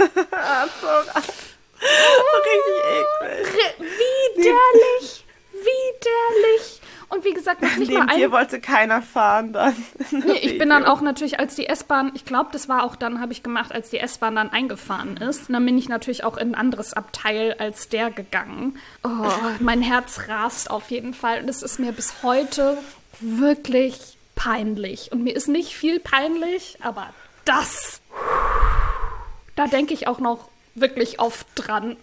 Richtig eklig. Widerlich. Widerlich. Und wie gesagt, noch nicht Neben mal dir wollte keiner fahren dann. Nee, ich bin dann auch natürlich, als die S-Bahn, ich glaube, das war auch dann, habe ich gemacht, als die S-Bahn dann eingefahren ist. Und dann bin ich natürlich auch in ein anderes Abteil als der gegangen. Oh, mein Herz rast auf jeden Fall. Und es ist mir bis heute wirklich peinlich. Und mir ist nicht viel peinlich, aber das, da denke ich auch noch wirklich oft dran.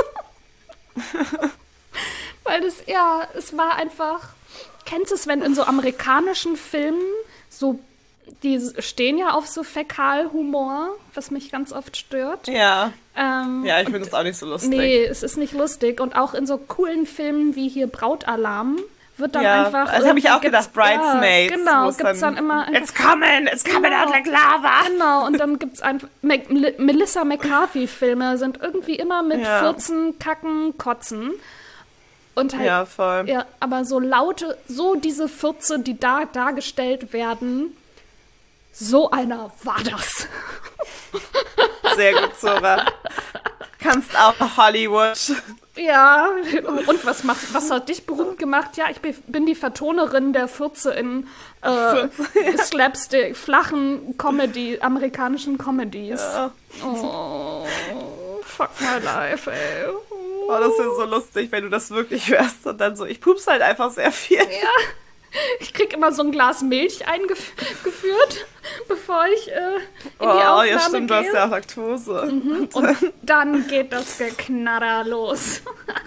Weil das, ja, es war einfach... Kennst du es, wenn in so amerikanischen Filmen so, die stehen ja auf so Fäkalhumor, was mich ganz oft stört. Ja. Ja, ich finde das auch nicht so lustig. Nee, es ist nicht lustig. Und auch in so coolen Filmen wie hier Brautalarm wird dann Ja, einfach... das habe ich auch gedacht, Bridesmaids. Ja, genau, wo es gibt's dann immer... It's coming out like lava. Genau, und dann gibt's einfach... Melissa McCarthy-Filme sind irgendwie immer mit Furzen, Kacken, Kotzen. Und halt, Ja, voll. ja, aber so laute, so diese Fürze, die da dargestellt werden, so einer war das. Sehr gut, Zora. Kannst auch Hollywood. Ja, und was hat dich berühmt gemacht? Ja, ich bin die Vertonerin der Fürze in Slapstick, flachen amerikanischen Comedies. Ja. Oh, fuck my life, ey. Oh, das ist so lustig, wenn du das wirklich hörst und dann so, ich pups halt einfach sehr viel. Ja, Ich krieg immer so ein Glas Milch eingeführt, bevor ich in die Aufnahme ja stimmt, gehe. du hast ja auch Laktose. Und dann geht das Geknatter los.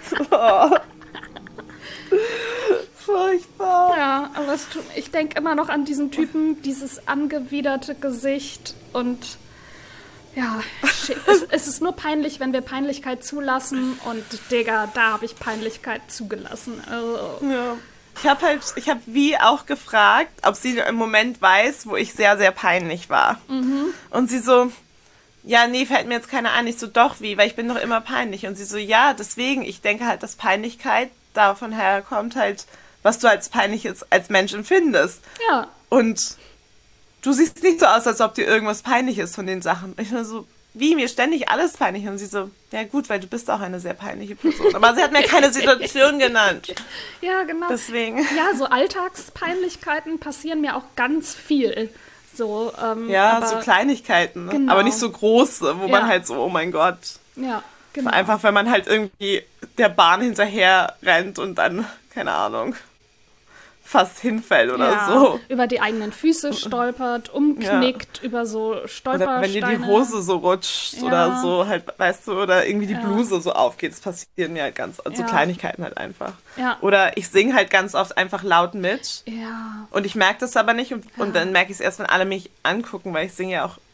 Furchtbar. Ja, aber ich denke immer noch an diesen Typen, dieses angewiderte Gesicht und ja, es ist nur peinlich, wenn wir Peinlichkeit zulassen und Digga, da habe ich Peinlichkeit zugelassen. Also. Ja. Ich habe wie auch gefragt, ob sie im Moment weiß, wo ich sehr, sehr peinlich war. Und sie so, ja, nee, fällt mir jetzt keiner an. Ich so, doch, wie, weil ich bin doch immer peinlich. Und sie so, ja, deswegen, ich denke halt, dass Peinlichkeit davon herkommt halt, was du als peinliches als Mensch empfindest. Ja. Und du siehst nicht so aus, als ob dir irgendwas peinlich ist von den Sachen. Ich war so, wie, mir ständig alles peinlich. Und sie so, ja gut, weil du bist auch eine sehr peinliche Person. Aber sie hat mir keine Situation genannt. Ja, genau. Deswegen. Ja, so Alltagspeinlichkeiten passieren mir auch ganz viel. So, ja, aber, so Kleinigkeiten, ne? Genau. Aber nicht so große, wo man halt so, oh mein Gott. Ja, genau. Einfach, wenn man halt irgendwie der Bahn hinterher rennt und dann, keine Ahnung, fast hinfällt oder so. Über die eigenen Füße stolpert, umknickt, über so Stolpersteine. Oder wenn dir die Hose so rutscht oder so, halt, weißt du, oder irgendwie die Bluse so aufgeht. Das passiert mir halt ganz, also Kleinigkeiten halt einfach. Ja. Oder ich singe halt ganz oft einfach laut mit. Ja. Und ich merke das aber nicht und dann merke ich es erst, wenn alle mich angucken, weil ich singe ja auch,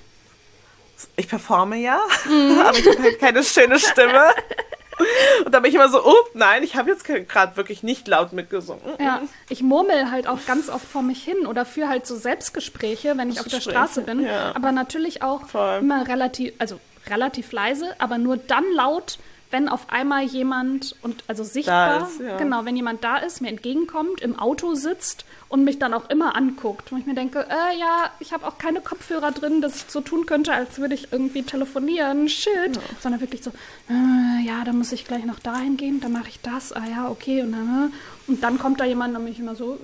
ich performe ja, aber ich habe halt keine schöne Stimme. Und da bin ich immer so, oh, nein, ich habe jetzt gerade wirklich nicht laut mitgesungen. Ja, ich murmel halt auch ganz oft vor mich hin oder führe halt so Selbstgespräche, wenn ich auf der Straße bin. Ja. Aber natürlich auch Voll. immer relativ leise, aber nur dann laut, wenn auf einmal jemand, also sichtbar, da ist, ja. Genau, wenn jemand da ist, mir entgegenkommt, im Auto sitzt und mich dann auch immer anguckt. Und ich mir denke, ja, ich habe auch keine Kopfhörer drin, dass ich so tun könnte, als würde ich irgendwie telefonieren, shit. Ja. Sondern wirklich so, ja, dann muss ich gleich noch dahin gehen, dann mache ich das, ja, okay. Und dann kommt da jemand und mich immer so,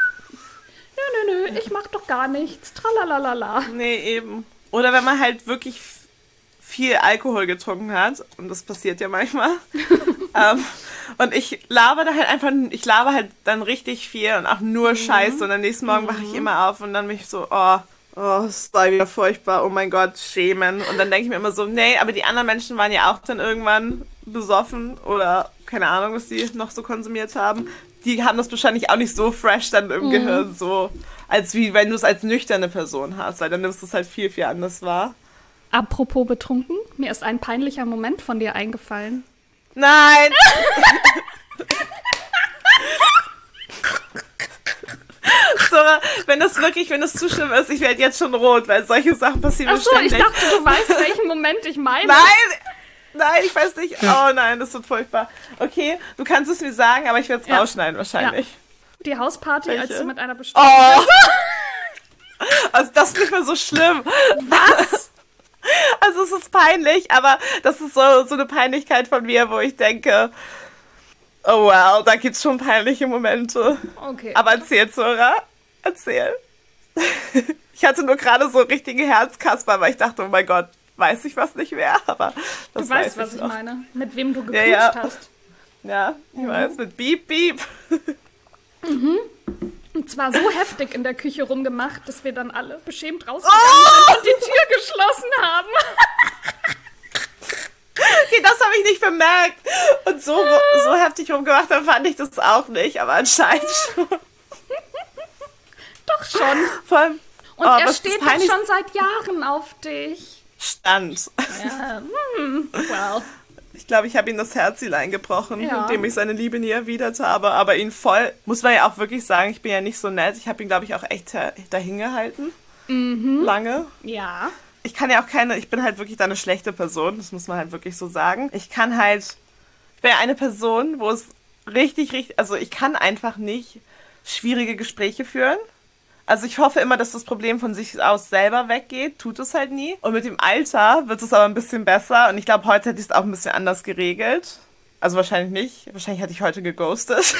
nö, ich mach doch gar nichts, tralalala. Nee, eben. Oder wenn man halt wirklich viel Alkohol getrunken hat, und das passiert ja manchmal, und ich laber halt dann richtig viel und auch nur Scheiße und am nächsten Morgen wache ich immer auf und dann bin ich so, es war wieder furchtbar, oh mein Gott, schämen. Und dann denke ich mir immer so, nee, aber die anderen Menschen waren ja auch dann irgendwann besoffen oder keine Ahnung, was die noch so konsumiert haben. Die haben das wahrscheinlich auch nicht so fresh dann im Gehirn, so als wie wenn du es als nüchterne Person hast, weil dann nimmst du es halt viel, viel anders wahr. Apropos betrunken, mir ist ein peinlicher Moment von dir eingefallen. Nein! Sora, wenn das zu schlimm ist, ich werde jetzt schon rot, weil solche Sachen passieren mir ständig. Ich dachte, du weißt, welchen Moment ich meine. Nein, ich weiß nicht. Oh nein, das wird furchtbar. Okay, du kannst es mir sagen, aber ich werde es rausschneiden wahrscheinlich. Ja. Die Hausparty, Welche? als du mit einer bestimmten... Also das ist nicht mehr so schlimm. Was? Also es ist peinlich, aber das ist so eine Peinlichkeit von mir, wo ich denke, oh wow, da gibt's schon peinliche Momente. Okay. Aber erzähl, Zora. Erzähl. Ich hatte nur gerade so richtige Herzkasper, weil ich dachte, oh mein Gott, weiß ich was nicht mehr, aber das du weißt, was ich meine. Mit wem du geknutscht hast. Ja, ich weiß, mit Beep, Beep. Und zwar so heftig in der Küche rumgemacht, dass wir dann alle beschämt rausgegangen sind und die Tür geschlossen haben. Okay, das habe ich nicht bemerkt. Und so heftig rumgemacht, dann fand ich das auch nicht, aber anscheinend schon. Doch schon. Vor allem, und er steht doch schon seit Jahren auf dich. Stand. Ja, wow. Ich glaube, ich habe ihm das Herz eingebrochen, indem ich seine Liebe nie erwidert habe. Aber ihn voll, muss man ja auch wirklich sagen, ich bin ja nicht so nett. Ich habe ihn, glaube ich, auch echt dahin gehalten. Lange. Ja. Ich bin halt wirklich da eine schlechte Person. Das muss man halt wirklich so sagen. Ich bin ja eine Person, wo es richtig, also ich kann einfach nicht schwierige Gespräche führen. Also ich hoffe immer, dass das Problem von sich aus selber weggeht. Tut es halt nie. Und mit dem Alter wird es aber ein bisschen besser. Und ich glaube, heute hätte ich es auch ein bisschen anders geregelt. Also wahrscheinlich nicht. Wahrscheinlich hätte ich heute geghostet. Es ist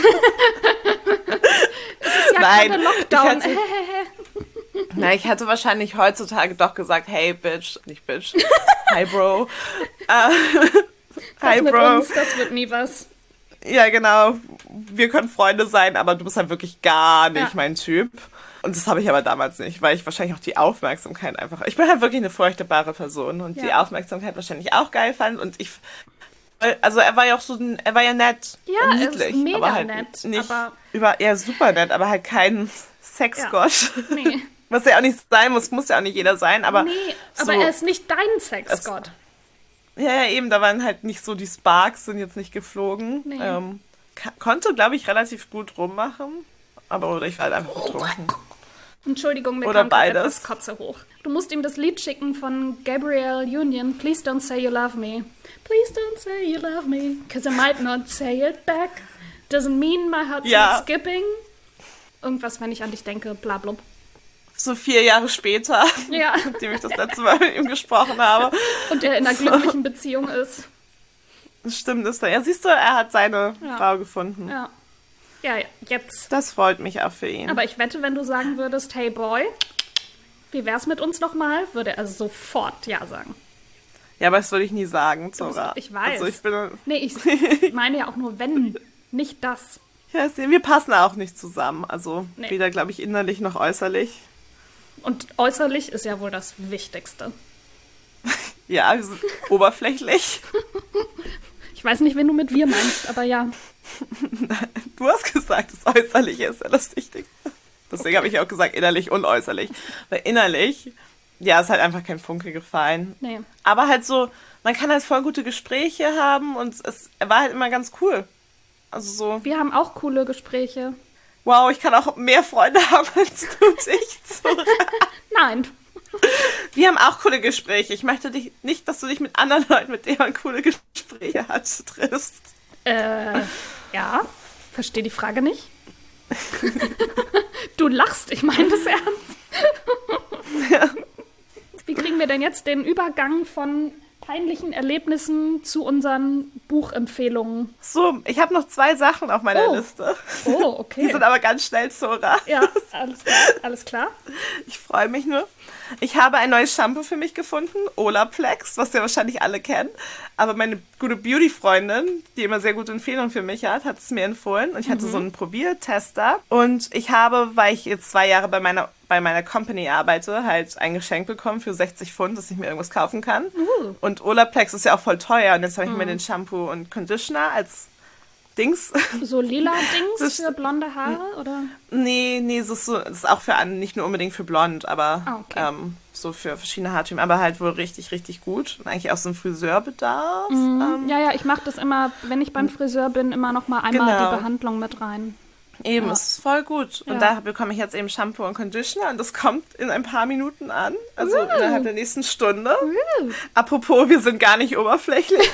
ja keine Lockdown. Ich hätte wahrscheinlich heutzutage doch gesagt, hey, Bitch. Nicht Bitch. Hi, Bro. Hi, mit Bro. Uns, das wird nie was. Ja, genau. wir können Freunde sein, aber du bist halt wirklich gar nicht mein Typ. Und das habe ich aber damals nicht, weil ich wahrscheinlich auch die Aufmerksamkeit einfach... Ich bin halt wirklich eine furchtbare Person und die Aufmerksamkeit wahrscheinlich auch geil fand. Und ich... Also er war ja auch so... Er war ja nett und niedlich. Er ist mega aber halt nett. Nicht Aber super nett, aber halt kein Sexgott. Ja, nee. Was ja auch nicht sein muss ja auch nicht jeder sein, aber... Nee, aber so, er ist nicht dein Sexgott. Ja, eben, da waren halt nicht so, die Sparks sind jetzt nicht geflogen. Nee. Konnte, glaube ich, relativ gut rummachen, oder ich war halt einfach betrunken. Entschuldigung, mir Oder kam beides. etwas Kotze hoch. Du musst ihm das Lied schicken von Gabrielle Union. Please don't say you love me. Please don't say you love me. Because I might not say it back. Doesn't mean my heart's not skipping. Irgendwas, wenn ich an dich denke, bla blub. So 4 Jahre später, nachdem ich das letzte Mal mit ihm gesprochen habe. Und er in einer glücklichen Beziehung ist. Das stimmt, ist er. Ja, siehst du, er hat seine Frau gefunden. Ja. Ja, jetzt. Das freut mich auch für ihn. Aber ich wette, wenn du sagen würdest, hey Boy, wie wär's mit uns nochmal, würde er sofort ja sagen. Ja, aber das würde ich nie sagen, Zora. Ich weiß. Also ich meine ja auch nur, wenn, nicht das. Ja, wir passen auch nicht zusammen. Also weder, glaube ich, innerlich noch äußerlich. Und äußerlich ist ja wohl das Wichtigste. Ja, wir sind oberflächlich. Ich weiß nicht, wen du mit wir meinst, aber ja. Du hast gesagt, das Äußerliche ist ja das Wichtigste. Deswegen habe ich auch gesagt, innerlich und äußerlich. Weil innerlich, ist halt einfach kein Funke gefallen. Nee. Aber halt so, man kann halt voll gute Gespräche haben und es war halt immer ganz cool. Also so. Wir haben auch coole Gespräche. Wow, ich kann auch mehr Freunde haben als du und ich. Nein. Wir haben auch coole Gespräche. Ich möchte nicht, dass du dich mit anderen Leuten, mit denen man coole Gespräche hat, triffst. Ja. Verstehe die Frage nicht. Du lachst, ich meine das ernst. Ja. Wie kriegen wir denn jetzt den Übergang von peinlichen Erlebnissen zu unseren Buchempfehlungen? So, ich habe noch 2 Sachen auf meiner Liste. Oh, okay. Die sind aber ganz schnell, Zora. Ja, alles klar. Ich freue mich nur. Ich habe ein neues Shampoo für mich gefunden, Olaplex, was ja wahrscheinlich alle kennen. Aber meine gute Beauty-Freundin, die immer sehr gute Empfehlungen für mich hat es mir empfohlen. Und ich hatte so einen Probiertester. Und ich habe, weil ich jetzt 2 Jahre bei meiner Company arbeite, halt ein Geschenk bekommen für 60 Pfund, dass ich mir irgendwas kaufen kann. Und Olaplex ist ja auch voll teuer. Und jetzt habe ich mir den Shampoo und Conditioner als Dings. So lila Dings für blonde Haare, oder? Nee, das ist auch nicht nur unbedingt für blond, aber so für verschiedene Haartypen, aber halt wohl richtig, richtig gut. Und eigentlich auch so ein Friseurbedarf. Ja, ich mache das immer, wenn ich beim Friseur bin, immer noch mal einmal die Behandlung mit rein. Eben, es ist voll gut. Und da bekomme ich jetzt eben Shampoo und Conditioner und das kommt in ein paar Minuten an. Also innerhalb der nächsten Stunde. Apropos, wir sind gar nicht oberflächlich.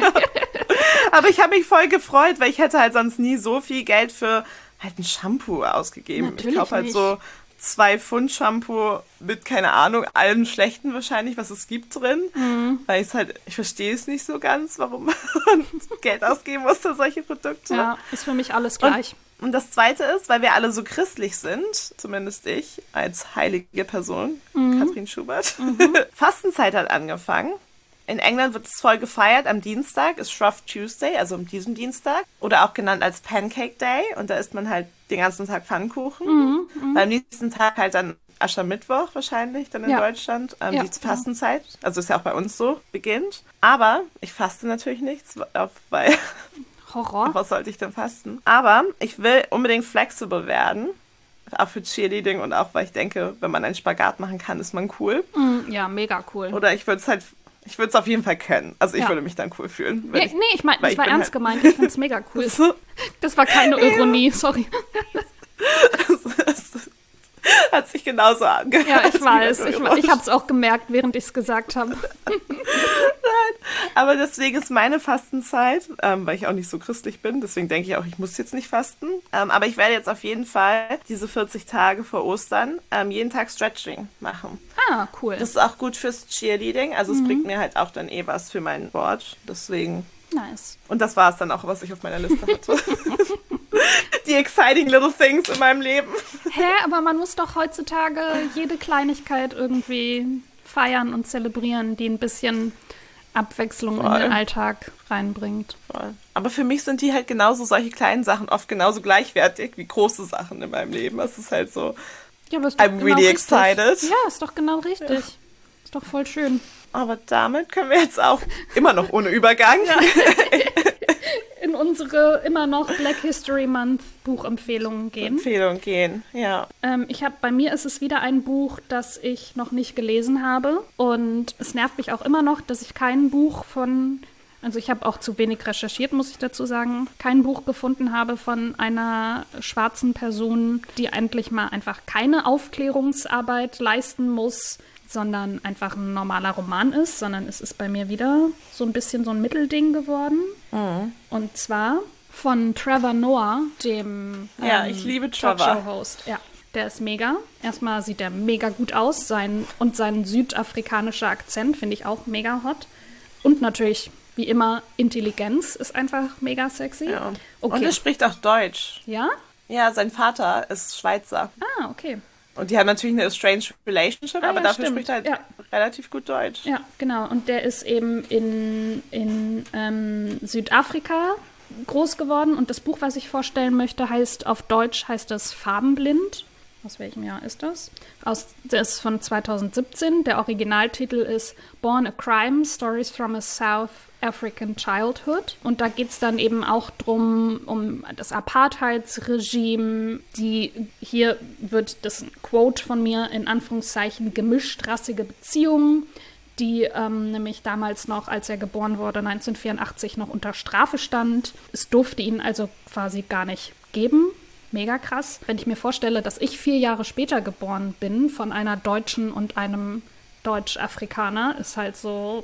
Aber ich habe mich voll gefreut, weil ich hätte halt sonst nie so viel Geld für halt ein Shampoo ausgegeben. Natürlich ich kaufe halt so 2 Pfund Shampoo mit, keine Ahnung, allem Schlechten wahrscheinlich, was es gibt drin. Weil ich verstehe es nicht so ganz, warum man Geld ausgeben muss für solche Produkte. Ja, ist für mich alles gleich. Und das Zweite ist, weil wir alle so christlich sind, zumindest ich als heilige Person, Katrin Schubert, Fastenzeit hat angefangen. In England wird es voll gefeiert. Am Dienstag ist Shrove Tuesday, also am diesem Dienstag. Oder auch genannt als Pancake Day. Und da isst man halt den ganzen Tag Pfannkuchen. Beim nächsten Tag halt dann Aschermittwoch wahrscheinlich, dann in Deutschland. Die Fastenzeit, also ist ja auch bei uns so, beginnt. Aber ich faste natürlich nichts, weil... Horror. Was sollte ich denn fasten? Aber ich will unbedingt flexibel werden. Auch für Cheerleading und auch, weil ich denke, wenn man einen Spagat machen kann, ist man cool. Ja, mega cool. Oder ich würde es auf jeden Fall können. Also ich würde mich dann cool fühlen. Ich meine, das war ernst gemeint. Ich finde es mega cool. Das war keine Ironie, sorry. Hat sich genauso angehört. Ja, ich weiß. Ich habe es auch gemerkt, während ich es gesagt habe. Nein, aber deswegen ist meine Fastenzeit, weil ich auch nicht so christlich bin, deswegen denke ich auch, ich muss jetzt nicht fasten. Aber ich werde jetzt auf jeden Fall diese 40 Tage vor Ostern jeden Tag Stretching machen. Ah, cool. Das ist auch gut fürs Cheerleading, also es bringt mir halt auch dann was für meinen Sport, deswegen... Nice. Und das war es dann auch, was ich auf meiner Liste hatte. Die exciting little things in meinem Leben. Aber man muss doch heutzutage jede Kleinigkeit irgendwie feiern und zelebrieren, die ein bisschen Abwechslung Voll. in den Alltag reinbringt. Voll. Aber für mich sind die halt genauso solche kleinen Sachen oft genauso gleichwertig wie große Sachen in meinem Leben. Es ist halt so, Ja, aber ist doch I'm really richtig. excited. Ja, ist doch genau richtig. Ja. Ist doch voll schön. Aber damit können wir jetzt auch immer noch ohne Übergang In unsere immer noch Black History Month Buchempfehlungen gehen. Empfehlung gehen. Ja. Bei mir ist es wieder ein Buch, das ich noch nicht gelesen habe. Und es nervt mich auch immer noch, dass ich kein Buch also ich habe auch zu wenig recherchiert, muss ich dazu sagen, kein Buch gefunden habe von einer schwarzen Person, die endlich mal einfach keine Aufklärungsarbeit leisten muss, sondern einfach ein normaler Roman ist, sondern es ist bei mir wieder so ein bisschen so ein Mittelding geworden. Und zwar von Trevor Noah, dem Ja, ich liebe Trevor. Talkshow-Host. Ja, der ist mega. Erstmal sieht er mega gut aus. Sein südafrikanischer Akzent finde ich auch mega hot. Und natürlich, wie immer, Intelligenz ist einfach mega sexy. Ja. Okay. Und er spricht auch Deutsch. Ja? Ja, sein Vater ist Schweizer. Ah, okay. Und die haben natürlich eine strange relationship, aber ja, dafür stimmt. spricht er halt Ja. relativ gut Deutsch. Ja, genau. Und der ist eben in Südafrika groß geworden. Und das Buch, was ich vorstellen möchte, auf Deutsch heißt das Farbenblind. Aus welchem Jahr ist das? Das ist von 2017. Der Originaltitel ist Born a Crime, Stories from a South African Childhood. Und da geht es dann eben auch um das Apartheidsregime. Hier wird das ein Quote von mir, in Anführungszeichen, gemischtrassige Beziehungen, die nämlich damals noch, als er geboren wurde, 1984 noch unter Strafe stand. Es durfte ihn also quasi gar nicht geben. Mega krass. Wenn ich mir vorstelle, dass ich 4 Jahre später geboren bin von einer Deutschen und einem Deutsch-Afrikaner, ist halt so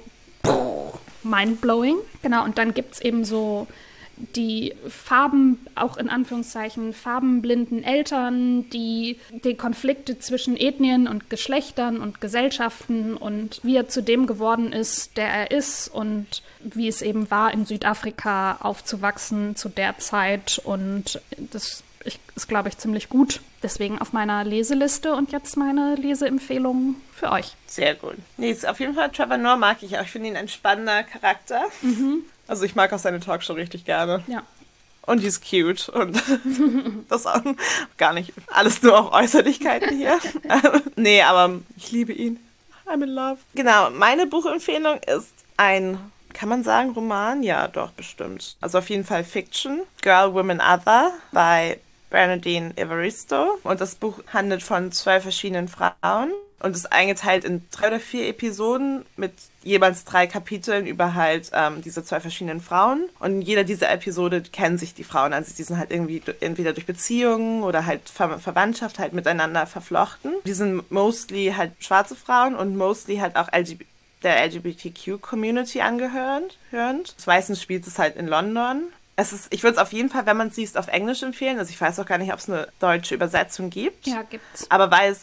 mindblowing. Genau, und dann gibt es eben so die auch in Anführungszeichen farbenblinden Eltern, die Konflikte zwischen Ethnien und Geschlechtern und Gesellschaften und wie er zu dem geworden ist, der er ist und wie es eben war, in Südafrika aufzuwachsen zu der Zeit. Und das ist, glaube ich, ziemlich gut. Deswegen auf meiner Leseliste und jetzt meine Leseempfehlung für euch. Sehr gut. Nee, auf jeden Fall Trevor Noah mag ich auch. Ich finde ihn ein spannender Charakter. Also ich mag auch seine Talkshow richtig gerne. Ja. Und die ist cute. Und das auch gar nicht alles nur auf Äußerlichkeiten hier. Nee, aber ich liebe ihn. I'm in love. Genau, meine Buchempfehlung ist kann man sagen, Roman? Ja, doch, bestimmt. Also auf jeden Fall Fiction. Girl, Woman, Other bei Bernardine Evaristo. Und das Buch handelt von 2 verschiedenen Frauen und ist eingeteilt in 3 oder 4 Episoden mit jeweils 3 Kapiteln über halt diese 2 verschiedenen Frauen. Und in jeder dieser Episode kennen sich die Frauen. Also die sind halt irgendwie entweder durch Beziehungen oder halt Verwandtschaft halt miteinander verflochten. Die sind mostly halt schwarze Frauen und mostly halt auch der LGBTQ-Community angehörend. Meistens spielt es halt in London. Ich würde es auf jeden Fall, wenn man es liest, auf Englisch empfehlen. Also ich weiß auch gar nicht, ob es eine deutsche Übersetzung gibt. Ja, gibt's. Aber weil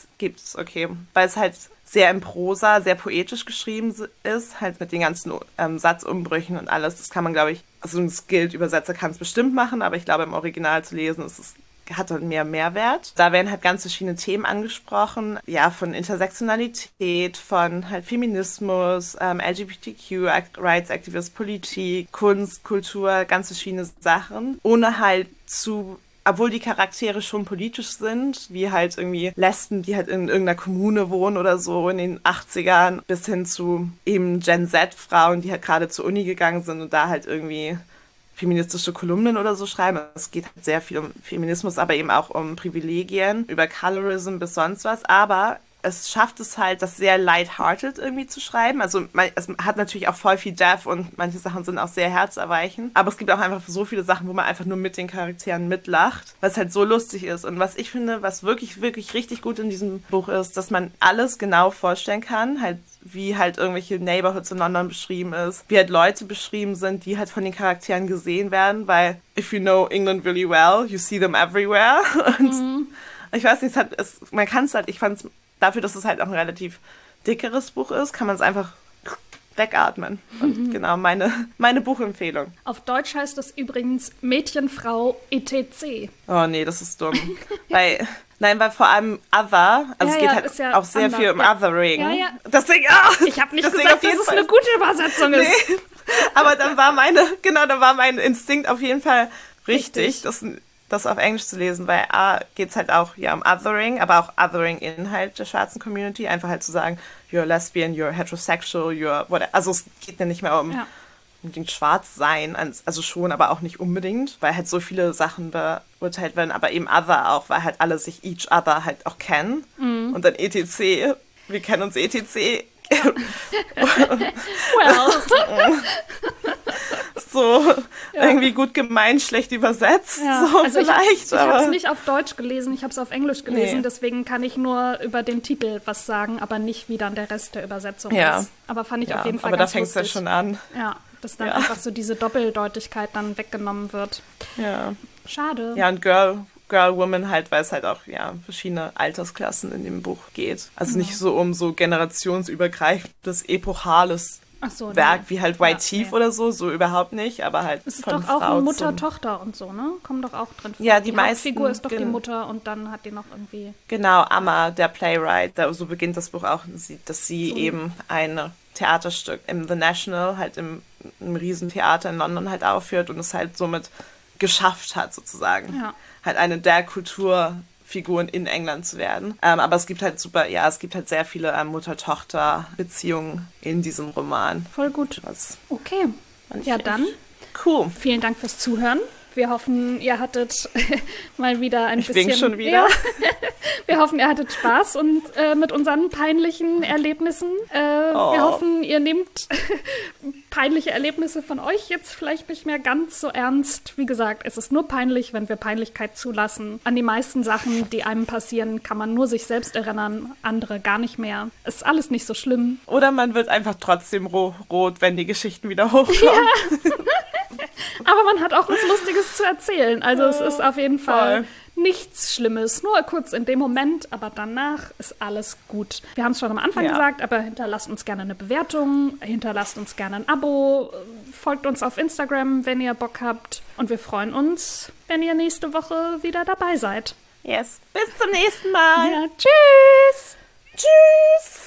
es halt sehr in Prosa, sehr poetisch geschrieben ist, halt mit den ganzen Satzumbrüchen und alles. Das kann man, glaube ich, also ein Skilled-Übersetzer kann es bestimmt machen, aber ich glaube, im Original zu lesen hat dann mehr Mehrwert. Da werden halt ganz verschiedene Themen angesprochen, ja, von Intersektionalität, von halt Feminismus, LGBTQ-Rights-Activist, Politik, Kunst, Kultur, ganz verschiedene Sachen, ohne halt obwohl die Charaktere schon politisch sind, wie halt irgendwie Lesben, die halt in irgendeiner Kommune wohnen oder so in den 80ern, bis hin zu eben Gen Z-Frauen, die halt gerade zur Uni gegangen sind und da halt irgendwie feministische Kolumnen oder so schreiben. Es geht halt sehr viel um Feminismus, aber eben auch um Privilegien, über Colorism bis sonst was. Aber es schafft es halt, das sehr lighthearted irgendwie zu schreiben. Also es hat natürlich auch voll viel Depth und manche Sachen sind auch sehr herzerweichend. Aber es gibt auch einfach so viele Sachen, wo man einfach nur mit den Charakteren mitlacht, was halt so lustig ist. Und was ich finde, was wirklich, wirklich richtig gut in diesem Buch ist, dass man alles genau vorstellen kann, halt wie halt irgendwelche Neighborhoods in London beschrieben ist, wie halt Leute beschrieben sind, die halt von den Charakteren gesehen werden, weil if you know England really well, you see them everywhere. Und ich weiß nicht, man kann es halt, ich fand es dafür, dass es halt auch ein relativ dickeres Buch ist, kann man es einfach wegatmen. Und genau, meine Buchempfehlung. Auf Deutsch heißt das übrigens Mädchenfrau etc. Oh nee, das ist dumm. Weil vor allem Other, also es geht halt ist ja auch sehr viel um Othering. Ja, ja. Deswegen, Ich habe nicht gesagt, dass es eine gute Übersetzung ist. Nee. Aber dann war mein Instinkt auf jeden Fall richtig. Das auf Englisch zu lesen, weil geht es halt auch um Othering, aber auch Othering innerhalb der schwarzen Community. Einfach halt zu sagen, you're lesbian, you're heterosexual, you're whatever. Also es geht ja nicht mehr um unbedingt schwarz sein, also schon, aber auch nicht unbedingt, weil halt so viele Sachen beurteilt werden, aber eben Other auch, weil halt alle sich each other halt auch kennen. Und dann etc. Wir kennen uns etc. So irgendwie gut gemeint, schlecht übersetzt. Ja. So also vielleicht. Ich habe es nicht auf Deutsch gelesen, ich habe es auf Englisch gelesen, deswegen kann ich nur über den Titel was sagen, aber nicht, wie dann der Rest der Übersetzung ist. Aber fand ich auf jeden Fall ganz lustig. Aber da fängt es ja schon an. Ja, dass dann einfach so diese Doppeldeutigkeit dann weggenommen wird. Ja. Schade. Ja, und Girl, Woman halt, weil es halt auch verschiedene Altersklassen in dem Buch geht. Also nicht so um so generationsübergreifendes, epochales Werk wie halt White Teeth oder so überhaupt nicht, aber halt es ist von doch auch Frau Mutter-Tochter und so, ne? Kommen doch auch drin vor. Ja, die meisten. Hauptfigur ist doch die Mutter und dann hat die noch irgendwie... Genau, Amma, der Playwright, so beginnt das Buch auch, dass sie eben ein Theaterstück im The National, halt im Riesentheater in London halt aufführt und es halt somit geschafft hat, sozusagen. Ja. Halt eine der Kulturfiguren in England zu werden. Aber es gibt halt sehr viele Mutter-Tochter-Beziehungen in diesem Roman. Voll gut. Okay. Ja, dann. Cool. Vielen Dank fürs Zuhören. Wir hoffen, ihr hattet mal wieder ein bisschen... Ich wink schon wieder. Ja. Wir hoffen, ihr hattet Spaß und mit unseren peinlichen Erlebnissen. Wir hoffen, ihr nehmt peinliche Erlebnisse von euch jetzt vielleicht nicht mehr ganz so ernst. Wie gesagt, es ist nur peinlich, wenn wir Peinlichkeit zulassen. An die meisten Sachen, die einem passieren, kann man nur sich selbst erinnern, andere gar nicht mehr. Ist alles nicht so schlimm. Oder man wird einfach trotzdem rot, wenn die Geschichten wieder hochkommen. Ja. Aber man hat auch was Lustiges zu erzählen. Also es ist auf jeden Fall nichts Schlimmes. Nur kurz in dem Moment, aber danach ist alles gut. Wir haben es schon am Anfang gesagt, aber hinterlasst uns gerne eine Bewertung, hinterlasst uns gerne ein Abo, folgt uns auf Instagram, wenn ihr Bock habt. Und wir freuen uns, wenn ihr nächste Woche wieder dabei seid. Yes. Bis zum nächsten Mal. Ja, tschüss. Tschüss.